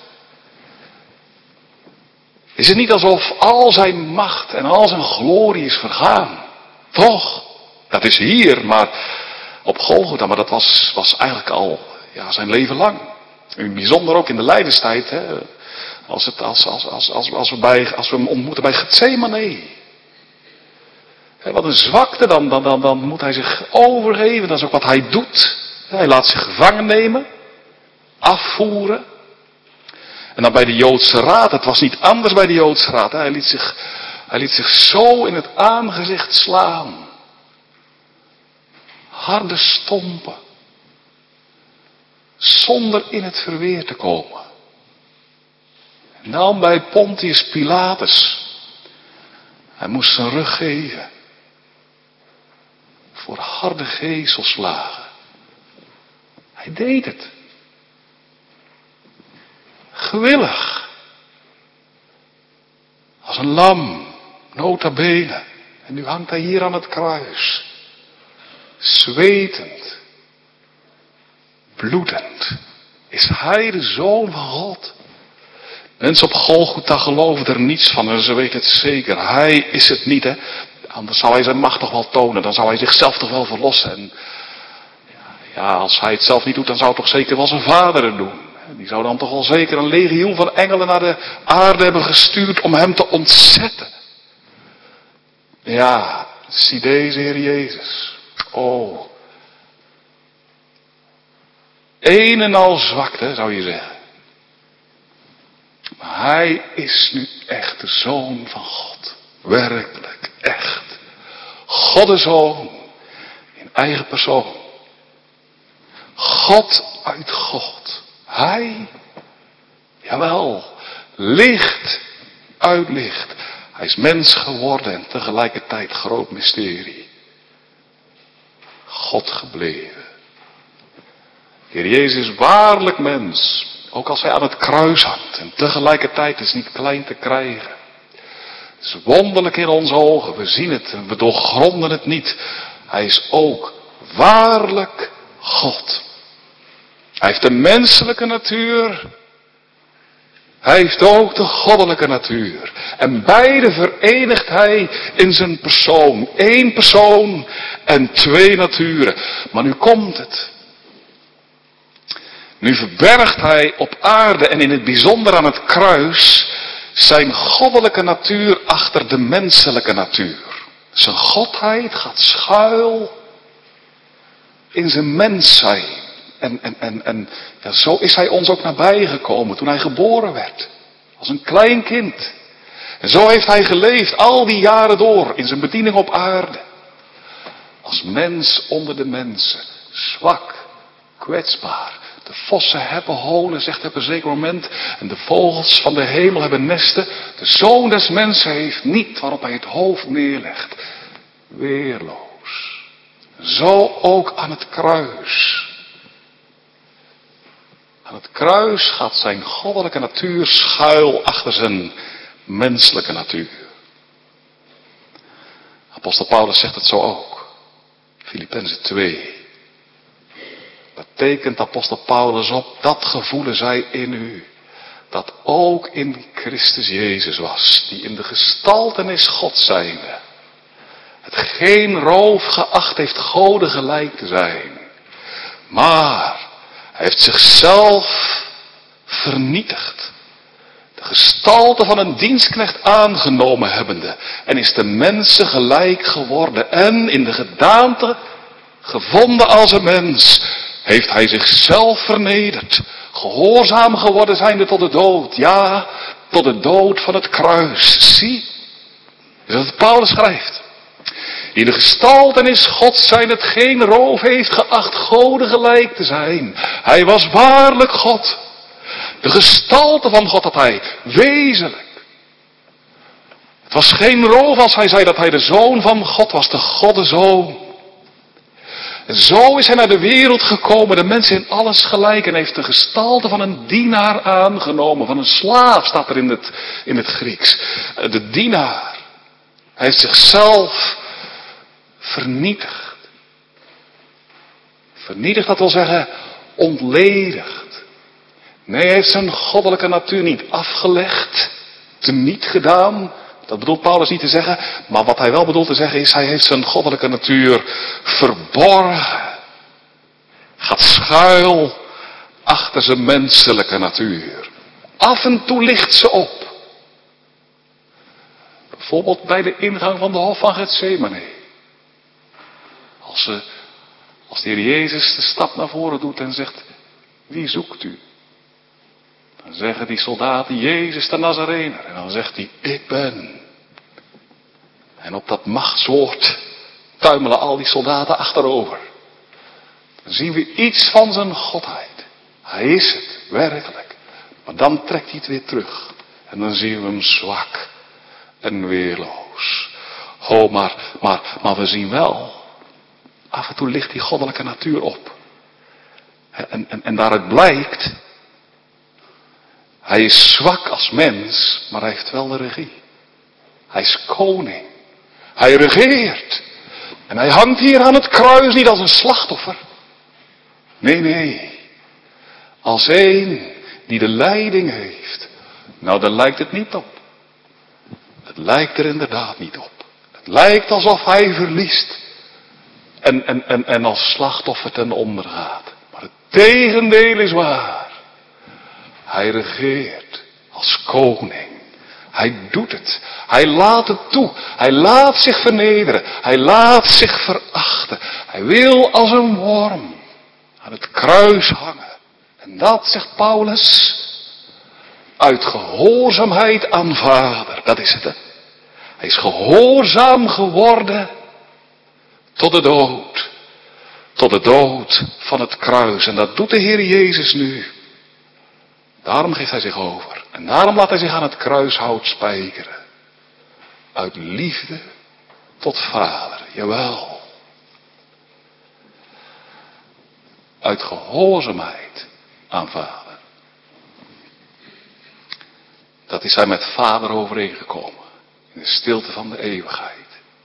Is het niet alsof al zijn macht en al zijn glorie is vergaan? Toch? Dat is hier, maar op Golgotha, maar dat was, was eigenlijk al ja, zijn leven lang. In het bijzonder ook in de lijdenstijd. Hè, als, het, als, als, als, als, als, we bij, als we hem ontmoeten bij Getsemane. Hè, wat een zwakte, dan, dan, dan, dan moet hij zich overgeven. Dat is ook wat hij doet. Hij laat zich gevangen nemen. Afvoeren. En dan bij de Joodse raad. Het was niet anders bij de Joodse raad. Hè. Hij, liet zich, hij liet zich zo in het aangezicht slaan. Harde stompen. Zonder in het verweer te komen. En dan bij Pontius Pilatus. Hij moest zijn rug geven. Voor harde geeselslagen. Hij deed het. Gewillig. Als een lam. Nota bene. En nu hangt hij hier aan het kruis. Zwetend. Bloedend. Is hij de Zoon van God? Mensen op Golgotha geloven er niets van en ze weten het zeker. Hij is het niet, hè. Anders zou hij zijn macht toch wel tonen. Dan zou hij zichzelf toch wel verlossen. En ja, als hij het zelf niet doet, dan zou toch zeker wel zijn vader het doen. Die zou dan toch wel zeker een legioen van engelen naar de aarde hebben gestuurd om hem te ontzetten. Ja, zie deze Heer Jezus. Oh. Een en al zwakte, zou je zeggen. Maar hij is nu echt de Zoon van God. Werkelijk, echt. God de Zoon. In eigen persoon. God uit God. Hij, jawel, licht uit licht. Hij is mens geworden en tegelijkertijd groot mysterie. God gebleven. Heer Jezus is waarlijk mens. Ook als hij aan het kruis hangt. En tegelijkertijd is niet klein te krijgen. Het is wonderlijk in onze ogen. We zien het en we doorgronden het niet. Hij is ook waarlijk God. Hij heeft de menselijke natuur. Hij heeft ook de goddelijke natuur. En beide verenigt hij in zijn persoon. Eén persoon en twee naturen. Maar nu komt het. Nu verbergt hij op aarde en in het bijzonder aan het kruis zijn goddelijke natuur achter de menselijke natuur. Zijn godheid gaat schuil in zijn mens zijn. En, en, en, en ja, zo is hij ons ook nabijgekomen toen hij geboren werd. Als een klein kind. En zo heeft hij geleefd al die jaren door in zijn bediening op aarde. Als mens onder de mensen. Zwak, kwetsbaar. De vossen hebben holen, zegt hij op een zeker moment. En de vogels van de hemel hebben nesten. De zoon des mensen heeft niet waarop hij het hoofd neerlegt. Weerloos. Zo ook aan het kruis. Aan het kruis gaat zijn goddelijke natuur schuil achter zijn menselijke natuur. Apostel Paulus zegt het zo ook. Filippenzen twee. Betekent apostel Paulus op, dat gevoelen zij in u. Dat ook in Christus Jezus was, die in de gestaltenis God zijnde. Het geen roof geacht heeft Gode gelijk te zijn. Maar hij heeft zichzelf vernietigd. De gestalte van een dienstknecht aangenomen hebbende. En is de mensen gelijk geworden. En in de gedaante gevonden als een mens. Heeft hij zichzelf vernederd. Gehoorzaam geworden zijnde tot de dood. Ja, tot de dood van het kruis. Zie. Is dat wat Paulus schrijft. In de gestaltenis Gods zijn het geen roof heeft geacht Gode gelijk te zijn. Hij was waarlijk God. De gestalte van God had hij, wezenlijk. Het was geen roof als hij zei dat hij de Zoon van God was, de Goddezoon. En zo is hij naar de wereld gekomen, de mens in alles gelijk, en heeft de gestalte van een dienaar aangenomen, van een slaaf staat er in het, in het Grieks. De dienaar. Hij heeft zichzelf vernietigd. Vernietigd, dat wil zeggen ontledigd. Nee, hij heeft zijn goddelijke natuur niet afgelegd, teniet gedaan. Dat bedoelt Paulus niet te zeggen, maar wat hij wel bedoelt te zeggen is, hij heeft zijn goddelijke natuur verborgen. Gaat schuil achter zijn menselijke natuur. Af en toe licht ze op. Bijvoorbeeld bij de ingang van de hof van Getsemane. Als, ze, als de Heer Jezus de stap naar voren doet en zegt, wie zoekt u? Dan zeggen die soldaten, Jezus de Nazarener. En dan zegt hij, ik ben. En op dat machtswoord tuimelen al die soldaten achterover. Dan zien we iets van zijn godheid. Hij is het, werkelijk. Maar dan trekt hij het weer terug. En dan zien we hem zwak en weerloos. Oh, maar, maar, maar we zien wel, af en toe ligt die goddelijke natuur op. En, en, en daaruit blijkt, hij is zwak als mens, maar hij heeft wel de regie. Hij is koning. Hij regeert. En hij hangt hier aan het kruis niet als een slachtoffer. Nee, nee. Als een die de leiding heeft. Nou, daar lijkt het niet op. Het lijkt er inderdaad niet op. Het lijkt alsof hij verliest. En, en, en, en als slachtoffer ten onder gaat. Maar het tegendeel is waar. Hij regeert als koning. Hij doet het. Hij laat het toe. Hij laat zich vernederen. Hij laat zich verachten. Hij wil als een worm aan het kruis hangen. En dat, zegt Paulus, uit gehoorzaamheid aan Vader. Dat is het, hè. Hij is gehoorzaam geworden tot de dood. Tot de dood van het kruis. En dat doet de Heer Jezus nu. Daarom geeft hij zich over. En daarom laat hij zich aan het kruishout spijkeren. Uit liefde tot Vader. Jawel. Uit uit gehoorzaamheid aan Vader. Dat is hij met Vader overeengekomen. In de stilte van de eeuwigheid.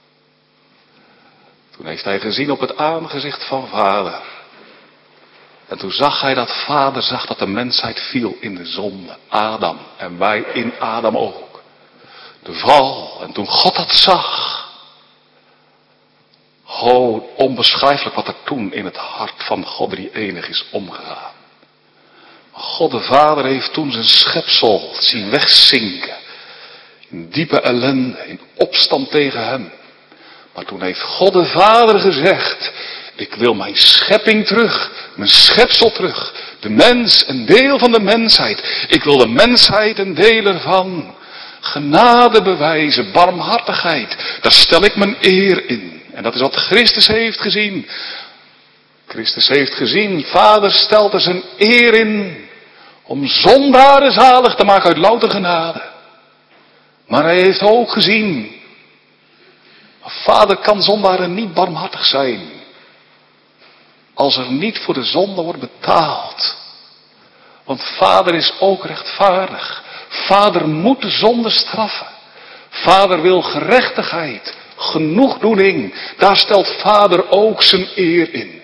Toen heeft hij gezien op het aangezicht van Vader. En toen zag hij dat Vader zag dat de mensheid viel in de zonde. Adam en wij in Adam ook. De val. En toen God dat zag. Oh, onbeschrijfelijk wat er toen in het hart van God drie enig is omgegaan. God de Vader heeft toen zijn schepsel zien wegzinken. In diepe ellende, in opstand tegen hem. Maar toen heeft God de Vader gezegd, ik wil mijn schepping terug, mijn schepsel terug. De mens, een deel van de mensheid. Ik wil de mensheid een deel ervan. Genade bewijzen, barmhartigheid. Daar stel ik mijn eer in. En dat is wat Christus heeft gezien. Christus heeft gezien, Vader stelt er zijn eer in. Om zondaren zalig te maken uit louter genade. Maar hij heeft ook gezien. Vader kan zondaren niet barmhartig zijn. Als er niet voor de zonde wordt betaald. Want Vader is ook rechtvaardig. Vader moet de zonde straffen. Vader wil gerechtigheid, genoegdoening. Daar stelt Vader ook zijn eer in.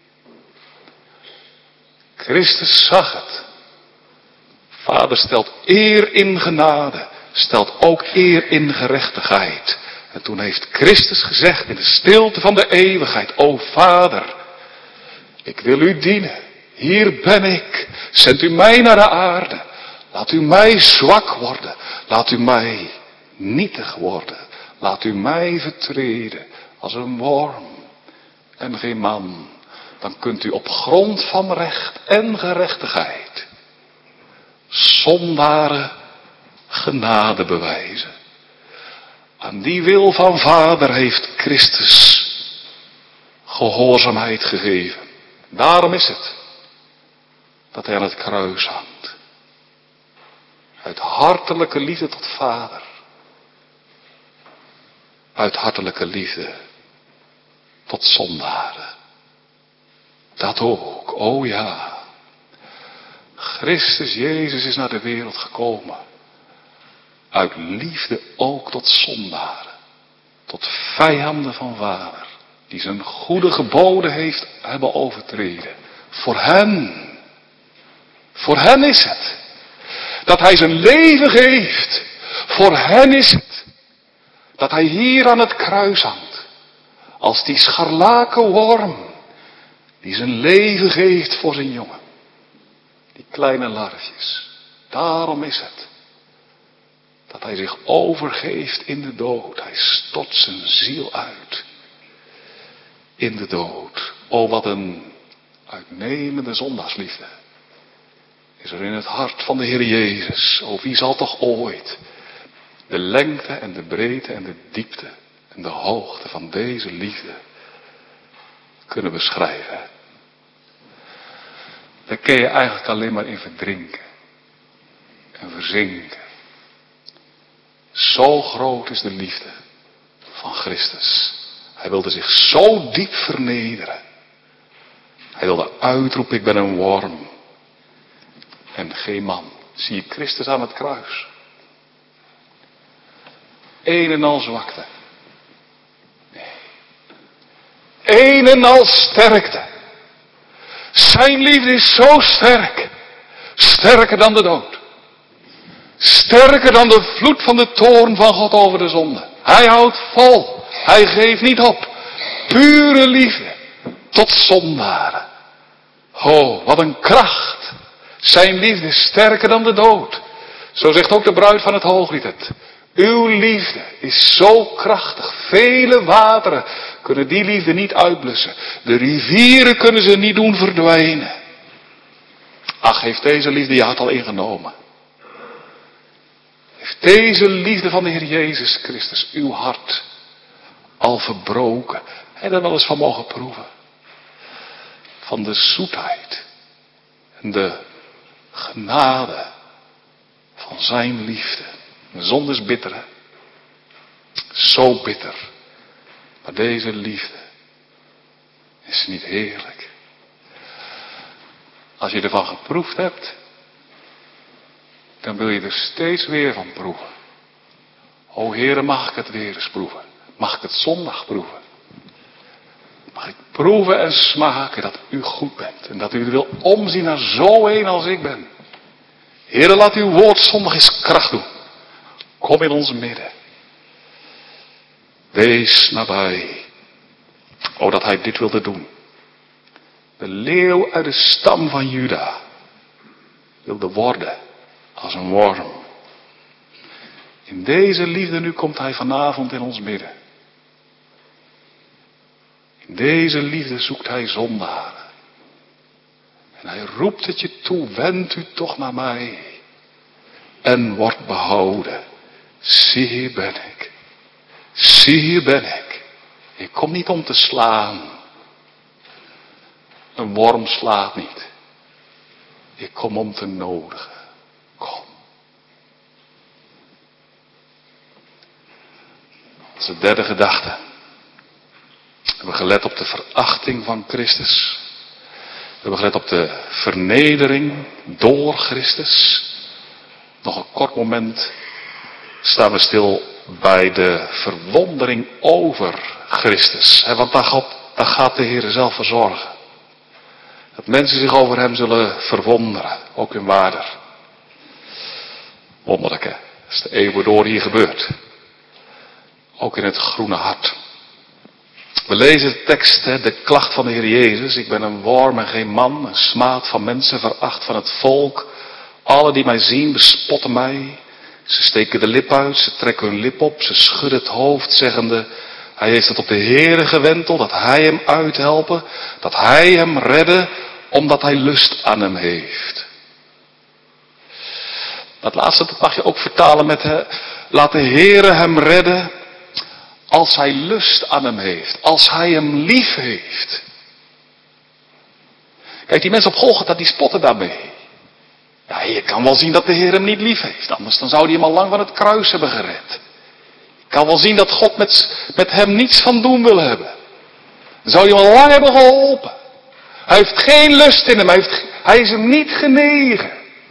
Christus zag het. Vader stelt eer in genade, stelt ook eer in gerechtigheid. En toen heeft Christus gezegd in de stilte van de eeuwigheid, o Vader, ik wil u dienen, hier ben ik, zendt u mij naar de aarde, laat u mij zwak worden, laat u mij nietig worden, laat u mij vertreden als een worm en geen man. Dan kunt u op grond van recht en gerechtigheid zondaren genade bewijzen. Aan die wil van Vader heeft Christus gehoorzaamheid gegeven. Daarom is het dat hij aan het kruis hangt. Uit hartelijke liefde tot Vader. Uit hartelijke liefde tot zondaren. Dat ook, oh ja. Christus Jezus is naar de wereld gekomen. Uit liefde ook tot zondaren. Tot vijanden van Vader. Die zijn goede geboden heeft hebben overtreden. Voor hen. Voor hen is het. Dat hij zijn leven geeft. Voor hen is het. Dat hij hier aan het kruis hangt. Als die scharlaken worm. Die zijn leven geeft voor zijn jongen. Die kleine larfjes. Daarom is het. Dat hij zich overgeeft in de dood. Hij stort zijn ziel uit. In de dood. O, wat een uitnemende zondaarsliefde. Is er in het hart van de Heer Jezus. O, wie zal toch ooit de lengte en de breedte en de diepte en de hoogte van deze liefde kunnen beschrijven. Daar kun je eigenlijk alleen maar in verdrinken. En verzinken. Zo groot is de liefde van Christus. Hij wilde zich zo diep vernederen. Hij wilde uitroepen, ik ben een worm. En geen man. Zie je Christus aan het kruis. Een en al zwakte. Nee. Een en al sterkte. Zijn liefde is zo sterk. Sterker dan de dood. Sterker dan de vloed van de toorn van God over de zonde. Hij houdt vol. Hij geeft niet op. Pure liefde. Tot zondaren. Oh, wat een kracht. Zijn liefde is sterker dan de dood. Zo zegt ook de bruid van het Hooglied het. Uw liefde is zo krachtig. Vele wateren kunnen die liefde niet uitblussen. De rivieren kunnen ze niet doen verdwijnen. Ach, heeft deze liefde je hart al ingenomen? Heeft deze liefde van de Heer Jezus Christus uw hart al verbroken? Heb je er wel eens van mogen proeven? Van de zoetheid en de genade van zijn liefde. De zonde is bitter, hè? Zo bitter. Maar deze liefde is niet heerlijk. Als je ervan geproefd hebt, dan wil je er steeds weer van proeven. O Heere, mag ik het weer eens proeven? Mag ik het zondag proeven? Mag ik proeven en smaken dat u goed bent. En dat u wil omzien naar zo een als ik ben. Heere, laat uw woord zondag eens kracht doen. Kom in ons midden. Wees nabij. O, dat hij dit wilde doen. De leeuw uit de stam van Juda wilde worden als een worm. In deze liefde nu komt hij vanavond in ons midden. In deze liefde zoekt hij zondaren. En hij roept het je toe, wend u toch naar mij. En wordt behouden. Zie, hier ben ik. Zie, hier ben ik. Ik kom niet om te slaan. Een worm slaat niet. Ik kom om te nodigen. Kom. Onze derde gedachte. We hebben gelet op de verachting van Christus. We hebben gelet op de vernedering door Christus. Nog een kort moment staan we stil bij de verwondering over Christus. Want daar gaat, daar gaat de Heer zelf voor zorgen. Dat mensen zich over hem zullen verwonderen. Ook in waarde. Wonderlijk, hè? Dat is de eeuwen door hier gebeurd. Ook in het groene hart. We lezen de tekst, hè, de klacht van de Heer Jezus. Ik ben een worm en geen man, een smaad van mensen, veracht van het volk. Alle die mij zien bespotten mij. Ze steken de lip uit, ze trekken hun lip op, ze schudden het hoofd, zeggende: hij heeft het op de Heere gewenteld, dat hij hem uithelpen, dat hij hem redde, omdat hij lust aan hem heeft. Dat laatste dat mag je ook vertalen met: he, laat de Heere hem redden, als hij lust aan hem heeft, als hij hem lief heeft. Kijk, die mensen op Golgotha, die spotten daarmee. Ja, je kan wel zien dat de Heer hem niet lief heeft. Anders dan zou hij hem al lang van het kruis hebben gered. Je kan wel zien dat God met, met hem niets van doen wil hebben. Dan zou hij hem al lang hebben geholpen. Hij heeft geen lust in hem. Hij, heeft, hij is hem niet genegen.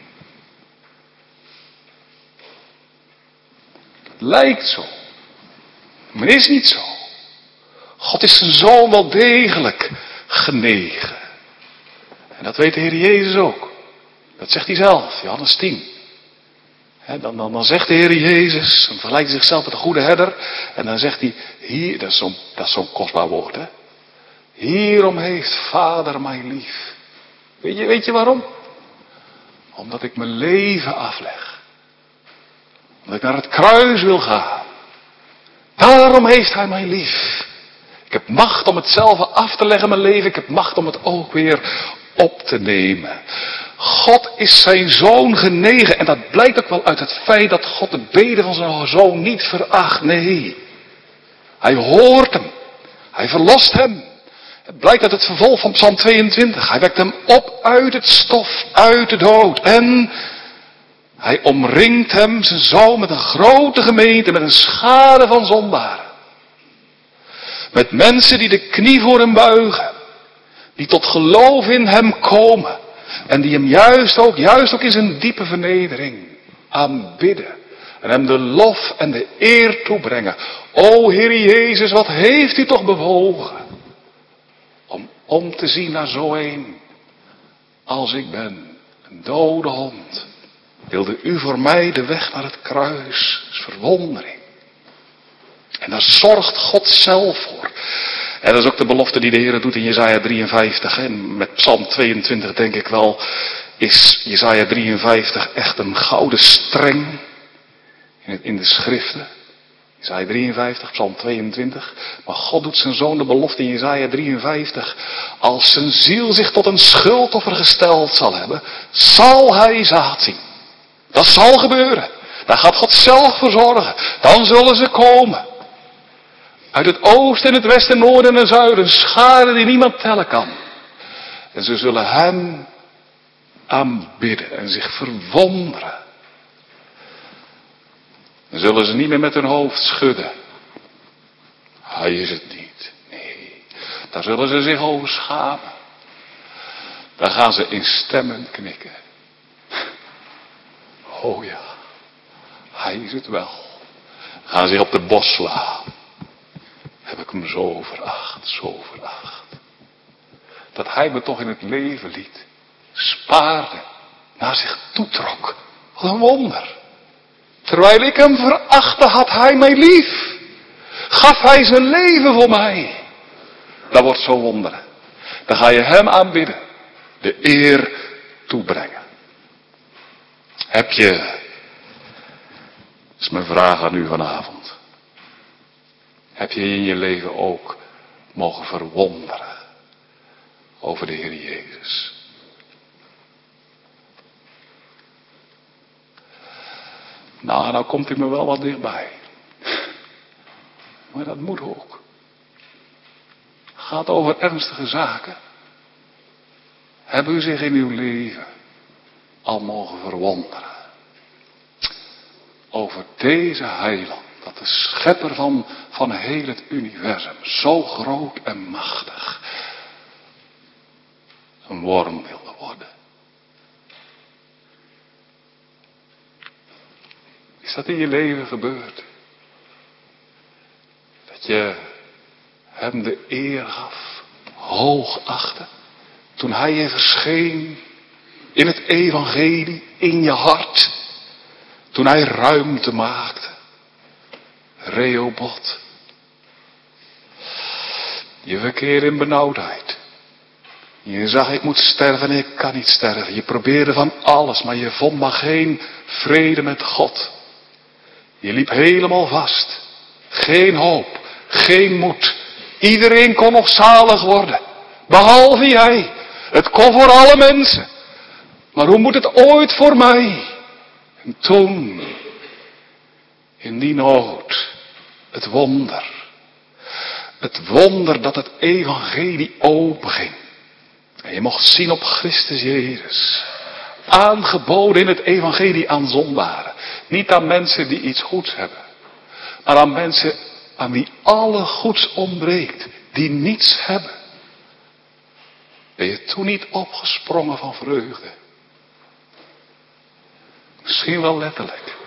Het lijkt zo. Maar het is niet zo. God is zijn zoon wel degelijk genegen. En dat weet de Heer Jezus ook. Dat zegt hij zelf, Johannes tien. He, dan, dan, dan zegt de Heer Jezus, dan vergelijkt hij zichzelf met een goede herder. En dan zegt hij, hier, dat is zo'n, dat is zo'n kostbaar woord, hè. Hierom heeft Vader mij lief. Weet je, weet je waarom? Omdat ik mijn leven afleg. Omdat ik naar het kruis wil gaan. Daarom heeft hij mij lief. Ik heb macht om het zelf af te leggen, mijn leven. Ik heb macht om het ook weer op te nemen. God is zijn zoon genegen. En dat blijkt ook wel uit het feit dat God de bede van zijn zoon niet veracht. Nee. Hij hoort hem. Hij verlost hem. Het blijkt uit het vervolg van Psalm tweeëntwintig. Hij wekt hem op uit het stof, uit de dood. En hij omringt hem, zijn zoon, met een grote gemeente, met een schare van zondaren. Met mensen die de knie voor hem buigen. Die tot geloof in hem komen. En die hem juist ook, juist ook in zijn diepe vernedering aanbidden. En hem de lof en de eer toebrengen. O Heer Jezus, wat heeft u toch bewogen. Om om te zien naar zo een als ik ben. Een dode hond. Wilde u voor mij de weg naar het kruis. Dat is verwondering. En daar zorgt God zelf voor. En dat is ook de belofte die de Heer doet in Jesaja drieënvijftig. En met Psalm tweeëntwintig denk ik wel, is Jesaja drieënvijftig echt een gouden streng in de schriften. Jesaja drieënvijftig, Psalm tweeëntwintig. Maar God doet zijn zoon de belofte in Jesaja drieënvijftig. Als zijn ziel zich tot een schuldoffer gesteld zal hebben, zal hij zaad zien. Dat zal gebeuren. Daar gaat God zelf voor zorgen. Dan zullen ze komen. Uit het oosten en het westen, noorden en zuiden. Een schare die niemand tellen kan. En ze zullen hem aanbidden en zich verwonderen. Dan zullen ze niet meer met hun hoofd schudden. Hij is het niet. Nee. Daar zullen ze zich over schamen. Dan gaan ze in stemmen knikken. Oh ja, hij is het wel. Gaan zich op de bos slaan. Heb ik hem zo veracht, zo veracht. Dat hij me toch in het leven liet. Spaarde, naar zich toetrok. Wat een wonder. Terwijl ik hem verachtte, had hij mij lief. Gaf hij zijn leven voor mij. Dat wordt zo wonderen. Dan ga je hem aanbidden. De eer toebrengen. Heb je, dat is mijn vraag aan u vanavond. Heb je in je leven ook mogen verwonderen over de Heer Jezus? Nou, nou komt u me wel wat dichtbij. Maar dat moet ook. Het gaat over ernstige zaken. Hebben u zich in uw leven al mogen verwonderen over deze heiland, dat de schepper van, van heel het universum, zo groot en machtig, een worm wilde worden? Is dat in je leven gebeurd? Dat je hem de eer gaf, hoog achtte, toen hij je verscheen in het evangelie, in je hart, toen hij ruimte maakte, Rehoboth. Je verkeerde in benauwdheid. Je zag, ik moet sterven en ik kan niet sterven. Je probeerde van alles, maar je vond maar geen vrede met God. Je liep helemaal vast. Geen hoop, geen moed. Iedereen kon nog zalig worden, behalve jij. Het kon voor alle mensen. Maar hoe moet het ooit voor mij? En toen, in die nood, het wonder. Het wonder dat het evangelie openging. En je mocht zien op Christus Jezus. Aangeboden in het evangelie aan zondaren. Niet aan mensen die iets goeds hebben. Maar aan mensen aan wie alle goeds ontbreekt. Die niets hebben. Ben je toen niet opgesprongen van vreugde? Misschien wel letterlijk.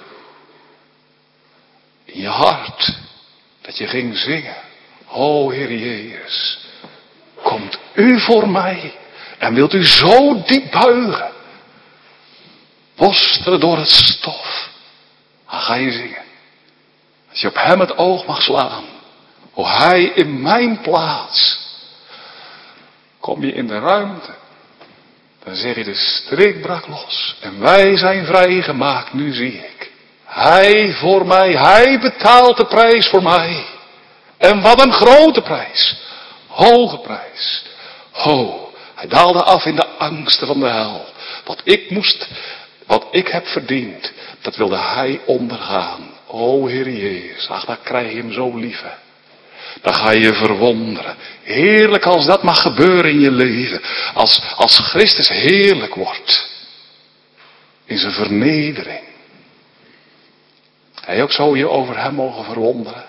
In je hart. Dat je ging zingen. O Heer Jezus. Komt u voor mij. En wilt u zo diep buigen. Worstelen door het stof. Dan ga je zingen. Als je op hem het oog mag slaan. O hij in mijn plaats. Kom je in de ruimte. Dan zeg je de strik brak los. En wij zijn vrijgemaakt. Nu zie ik. Hij voor mij. Hij betaalt de prijs voor mij. En wat een grote prijs. Hoge prijs. Ho. Hij daalde af in de angsten van de hel. Wat ik moest. Wat ik heb verdiend. Dat wilde hij ondergaan. O Heer Jezus. Ach, daar krijg je hem zo lief. Hè? Dan ga je je verwonderen. Heerlijk als dat mag gebeuren in je leven. Als, als Christus heerlijk wordt. In zijn vernedering. Heb je ook zo je over hem mogen verwonderen?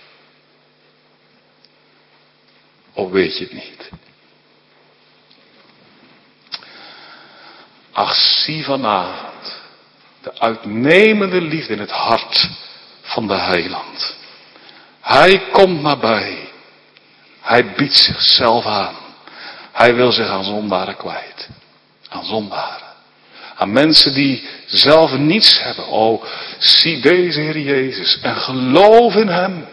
Of weet je het niet? Ach, zie vanavond de uitnemende liefde in het hart van de heiland. Hij komt nabij. Hij biedt zichzelf aan. Hij wil zich aan zondaren kwijt. Aan zondaren. Aan mensen die zelf niets hebben. Oh, zie deze Heer Jezus en geloof in hem.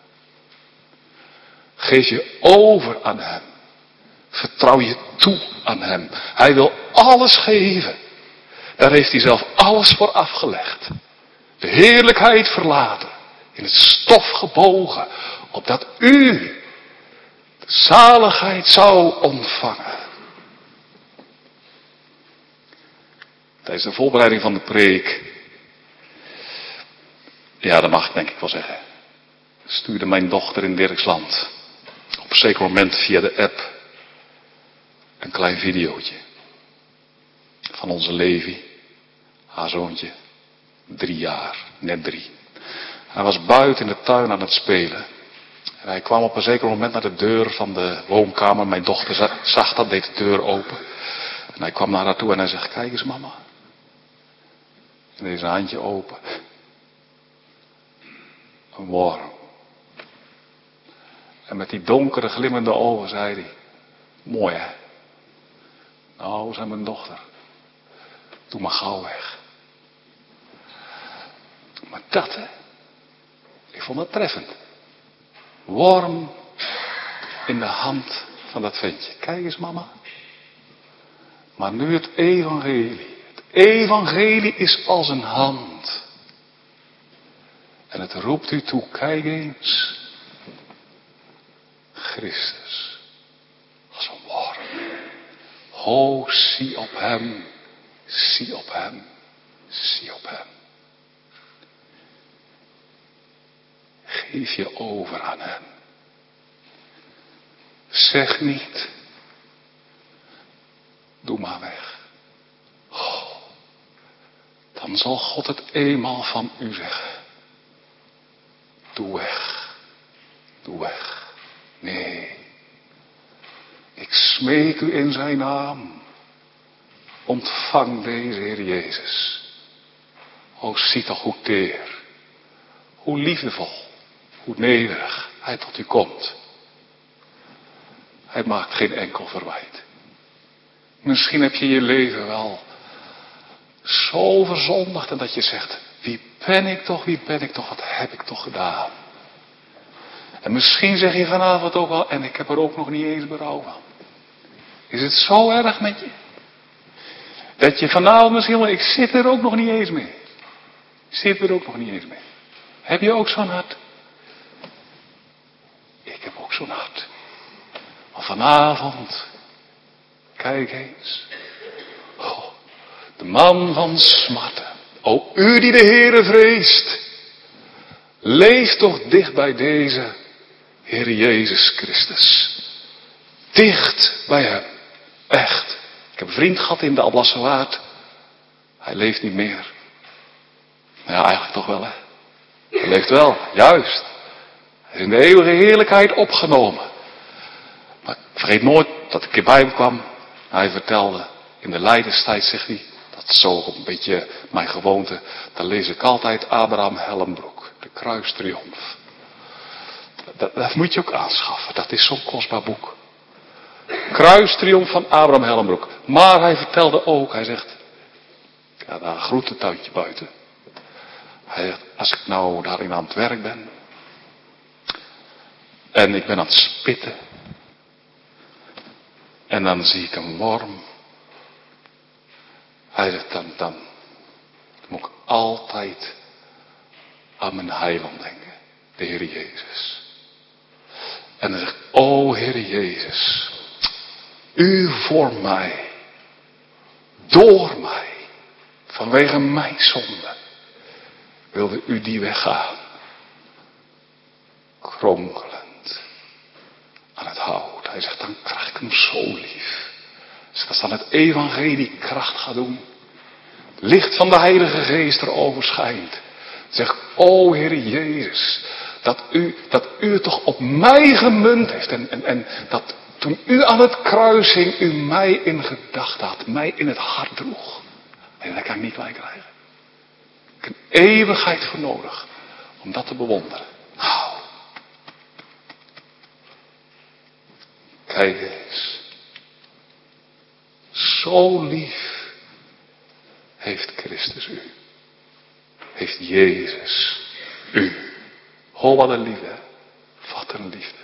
Geef je over aan hem. Vertrouw je toe aan hem. Hij wil alles geven. Daar heeft hij zelf alles voor afgelegd. De heerlijkheid verlaten. In het stof gebogen. Opdat u de zaligheid zou ontvangen. Tijdens de voorbereiding van de preek. Ja, dat mag ik denk ik wel zeggen. Stuurde mijn dochter in Dirksland. Op een zeker moment via de app. Een klein videootje. Van onze Levi. Haar zoontje. Drie jaar. Net drie. Hij was buiten in de tuin aan het spelen. En hij kwam op een zeker moment naar de deur van de woonkamer. Mijn dochter zag dat, deed de deur open. En hij kwam naar haar toe en hij zegt, kijk eens mama. En deze handje open. Een worm. En met die donkere glimmende ogen zei hij, mooi hè. Nou, zei mijn dochter. Doe maar gauw weg. Maar dat hè. Ik vond het treffend. Worm in de hand van dat ventje. Kijk eens mama. Maar nu het evangelie. Het evangelie is als een hand. En het roept u toe, kijk eens. Christus. Als een worm. O, zie op hem. Zie op hem. Zie op hem. Geef je over aan hem. Zeg niet. Doe maar weg. Oh, dan zal God het eenmaal van u zeggen. Doe weg. Doe weg. Nee. Ik smeek u in zijn naam. Ontvang deze Heer Jezus. O, zie toch hoe teer. Hoe liefdevol. Hoe nederig hij tot u komt. Hij maakt geen enkel verwijt. Misschien heb je je leven wel zo verzondigd en dat je zegt, wie ben ik toch, wie ben ik toch, wat heb ik toch gedaan? En misschien zeg je vanavond ook wel, en ik heb er ook nog niet eens berouw van. Is het zo erg met je? Dat je vanavond misschien wel, ik zit er ook nog niet eens mee. Ik zit er ook nog niet eens mee. Heb je ook zo'n hart? Ik heb ook zo'n hart. Maar vanavond, kijk eens. Oh, de man van smarten. O u die de Heere vreest. Leef toch dicht bij deze Heer Jezus Christus. Dicht bij hem. Echt. Ik heb een vriend gehad in de Alblasserwaard. Hij leeft niet meer. Nou ja, eigenlijk toch wel hè. Hij leeft wel, juist. Hij is in de eeuwige heerlijkheid opgenomen. Maar ik vergeet nooit dat ik een keer bij hem kwam. Hij vertelde, in de lijdenstijd zegt hij, dat is zo een beetje mijn gewoonte, dan lees ik altijd Abraham Hellenbroek, de Kruistriomf. Dat, dat moet je ook aanschaffen, dat is zo'n kostbaar boek. Kruistriomf van Abraham Hellenbroek. Maar hij vertelde ook, hij zegt, ja, daar een groentetuintje buiten. Hij zegt, als ik nou daarin aan het werk ben. En ik ben aan het spitten. En dan zie ik een worm. Hij zegt, dan, dan moet ik altijd aan mijn heiland denken. De Heer Jezus. En dan zegt, o Heer Jezus. U voor mij. Door mij. Vanwege mijn zonde. Wilde u die weggaan. Kronkelend. Aan het hout. Hij zegt, dan krijg ik hem zo lief. Dus als dan het evangelie kracht gaat doen. Licht van de Heilige Geest erover schijnt. Zeg, o Heer Jezus. Dat u, dat u het toch op mij gemunt heeft. En, en, en dat toen u aan het kruis hing, u mij in gedachten had. Mij in het hart droeg. En dat kan ik niet gelijk krijgen. Ik heb een eeuwigheid voor nodig. Om dat te bewonderen. Nou. Kijk eens. Zo lief heeft Christus u. Heeft Jezus u. Oh, wat een liefde. Wat een liefde.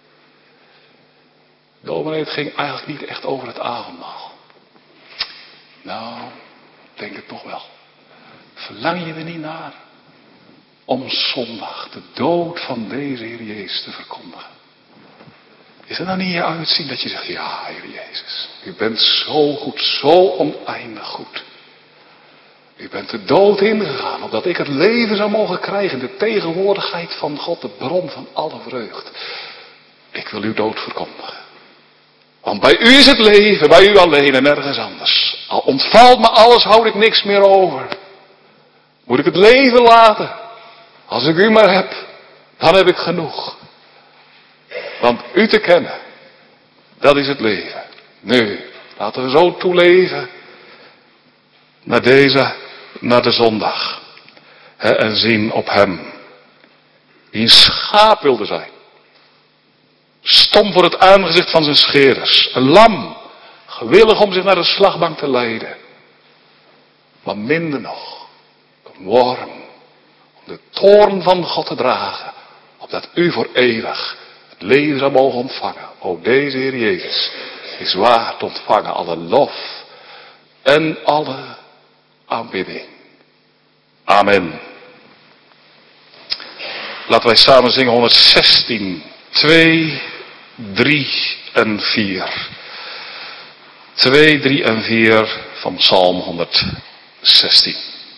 Dominee, het ging eigenlijk niet echt over het avondmaal. Nou, ik denk het toch wel. Verlang je er niet naar om zondag de dood van deze Heer Jezus te verkondigen? Is er dan niet je uitzien dat je zegt, ja Heer Jezus, u bent zo goed, zo oneindig goed. U bent de dood ingegaan, opdat ik het leven zou mogen krijgen, de tegenwoordigheid van God, de bron van alle vreugd. Ik wil uw dood verkondigen. Want bij u is het leven, bij u alleen en nergens anders. Al ontvalt me alles, houd ik niks meer over. Moet ik het leven laten? Als ik u maar heb, dan heb ik genoeg. Want u te kennen, dat is het leven. Nu, Laten we zo toeleven naar deze, naar de zondag. He, en zien op hem. Die een schaap wilde zijn. Stom voor het aangezicht van zijn scherers. Een lam. Gewillig om zich naar de slagbank te leiden. Maar minder nog. Een worm. Om de toorn van God te dragen. Opdat u voor eeuwig het leven zou mogen ontvangen. O deze Heer Jezus is waard ontvangen alle lof en alle aanbidding. Amen. Laten wij samen zingen honderdzestien, twee, drie en vier. twee, drie en vier van Psalm honderdzestien.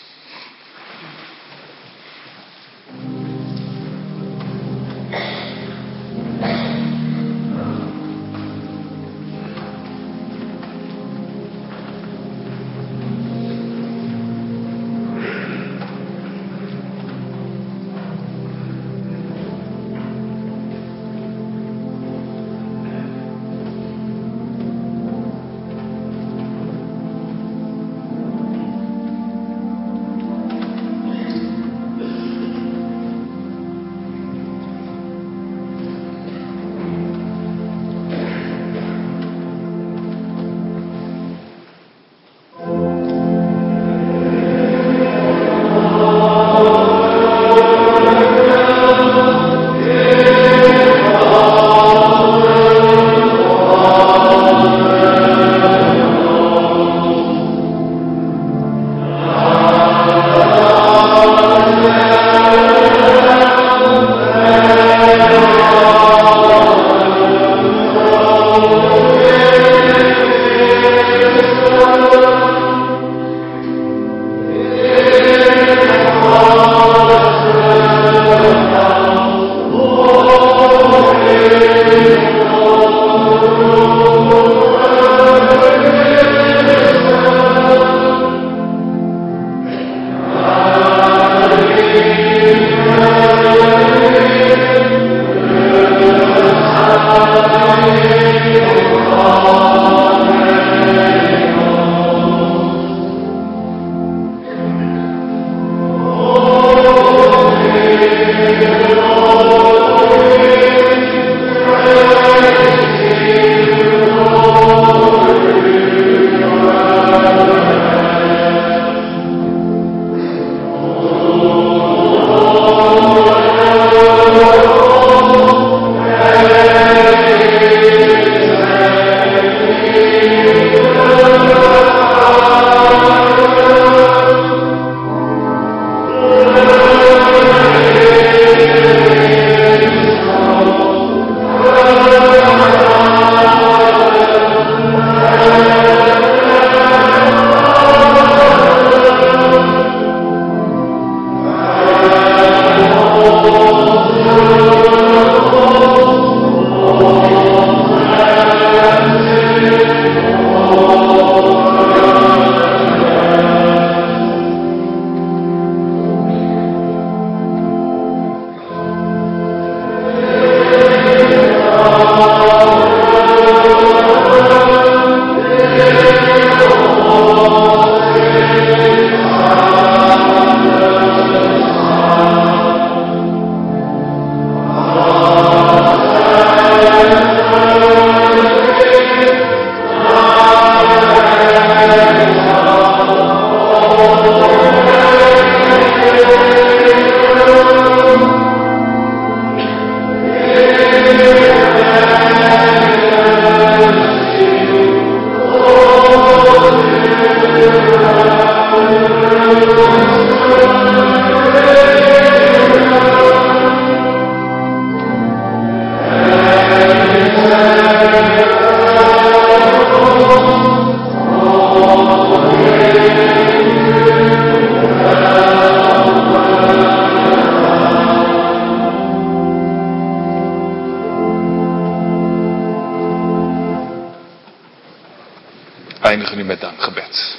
eindigen nu met dankgebed.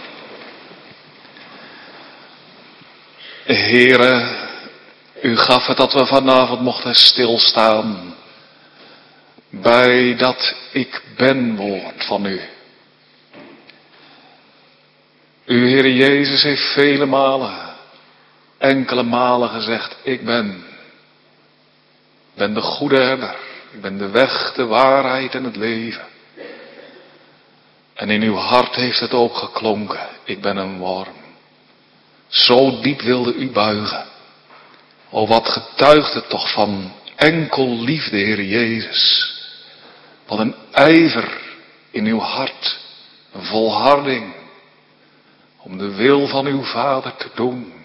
Heere, u gaf het dat we vanavond mochten stilstaan bij dat ik ben woord van u. U, Heere Jezus, heeft vele malen, enkele malen gezegd, ik ben. Ik ben de goede herder. Ik ben de weg, de waarheid en het leven. En in uw hart heeft het ook geklonken, ik ben een worm. Zo diep wilde u buigen. O, wat getuigt het toch van enkel liefde, Heere Jezus. Wat een ijver in uw hart, een volharding om de wil van uw Vader te doen.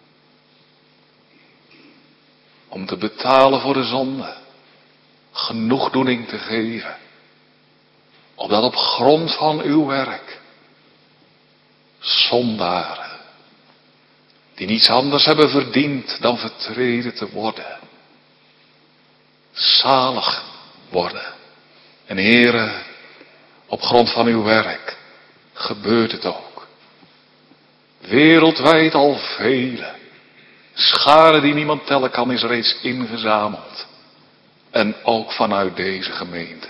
Om te betalen voor de zonde, genoegdoening te geven. Opdat op grond van uw werk zondaren, die niets anders hebben verdiend dan vertreden te worden, zalig worden. En Heere, op grond van uw werk gebeurt het ook. Wereldwijd al vele, scharen die niemand tellen kan, is reeds ingezameld. En ook vanuit deze gemeente.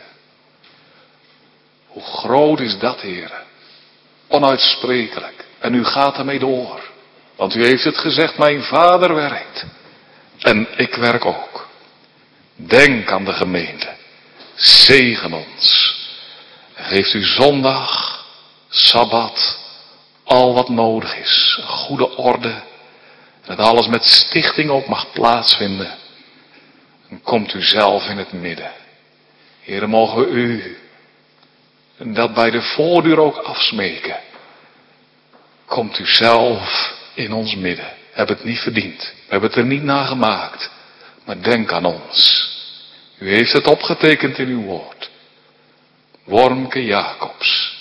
Hoe groot is dat, Heere? Onuitsprekelijk. En u gaat ermee door. Want u heeft het gezegd, mijn Vader werkt. En ik werk ook. Denk aan de gemeente. Zegen ons. En geeft u zondag, sabbat, al wat nodig is. Een goede orde. En dat alles met stichting ook mag plaatsvinden. En komt u zelf in het midden. Heere, mogen we u en dat bij de voordeur ook afsmeken. Komt u zelf in ons midden. Heb het niet verdiend. We hebben het er niet naar gemaakt. Maar denk aan ons. U heeft het opgetekend in uw woord. Wormke Jacobs.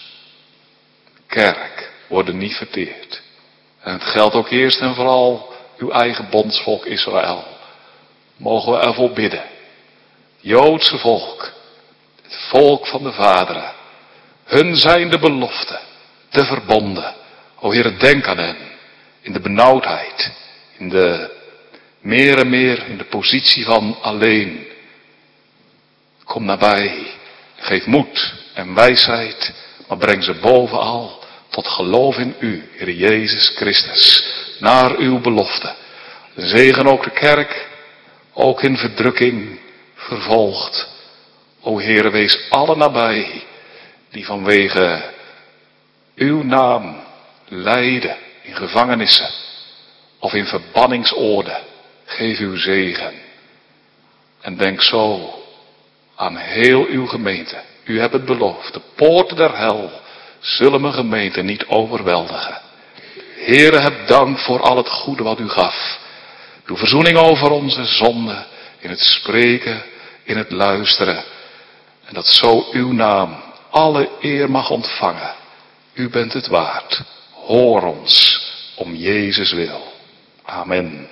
Kerk worden niet verteerd. En het geldt ook eerst en vooral uw eigen bondsvolk Israël. Mogen we ervoor bidden. Joodse volk. Het volk van de vaderen. Hun zijn de beloften. De verbonden. O Heere, denk aan hen. In de benauwdheid. In de meer en meer in de positie van alleen. Kom nabij. Geef moed en wijsheid. Maar breng ze bovenal tot geloof in u, Heer Jezus Christus. Naar uw belofte. Zegen ook de kerk. Ook in verdrukking vervolgd. O Heere, wees alle nabij. Die vanwege uw naam lijden in gevangenissen. Of in verbanningsoorden. Geef uw zegen. En denk zo aan heel uw gemeente. U hebt het beloofd. De poorten der hel zullen mijn gemeente niet overweldigen. Heere, heb dank voor al het goede wat u gaf. Doe verzoening over onze zonden. In het spreken, in het luisteren. En dat zo uw naam alle eer mag ontvangen. U bent het waard. Hoor ons om Jezus wil. Amen.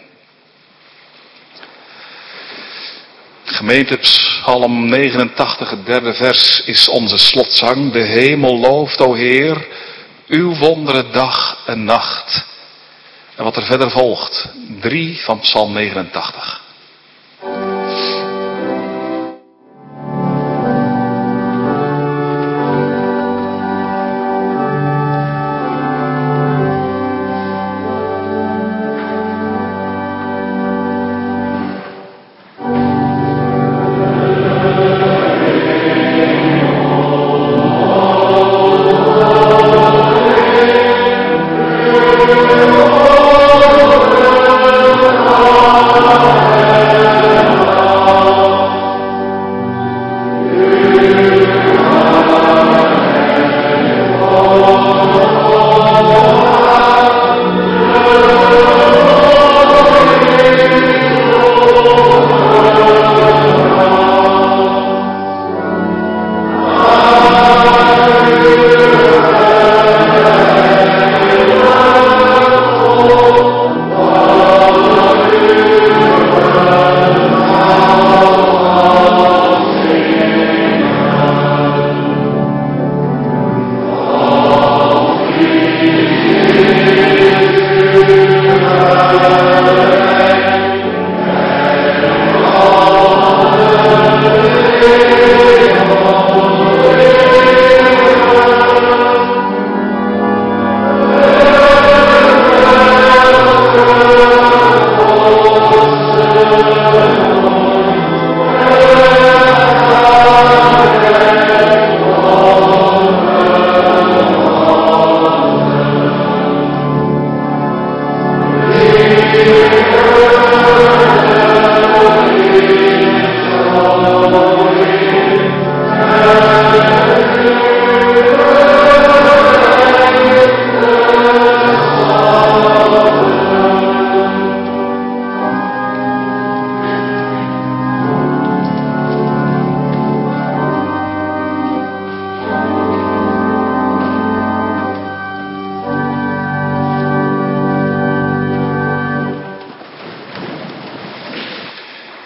Gemeente Psalm negenentachtig, het derde vers is onze slotzang. De hemel looft, o Heer, uw wonderen dag en nacht. En wat er verder volgt, drie van Psalm negenentachtig. Oh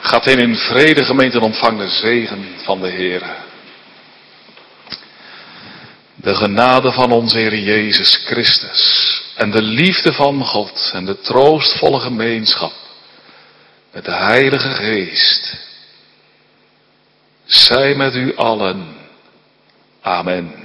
Gaat in in vrede, gemeente, en ontvang de zegen van de Heere. De genade van onze Heer Jezus Christus en de liefde van God en de troostvolle gemeenschap met de Heilige Geest zij met u allen. Amen.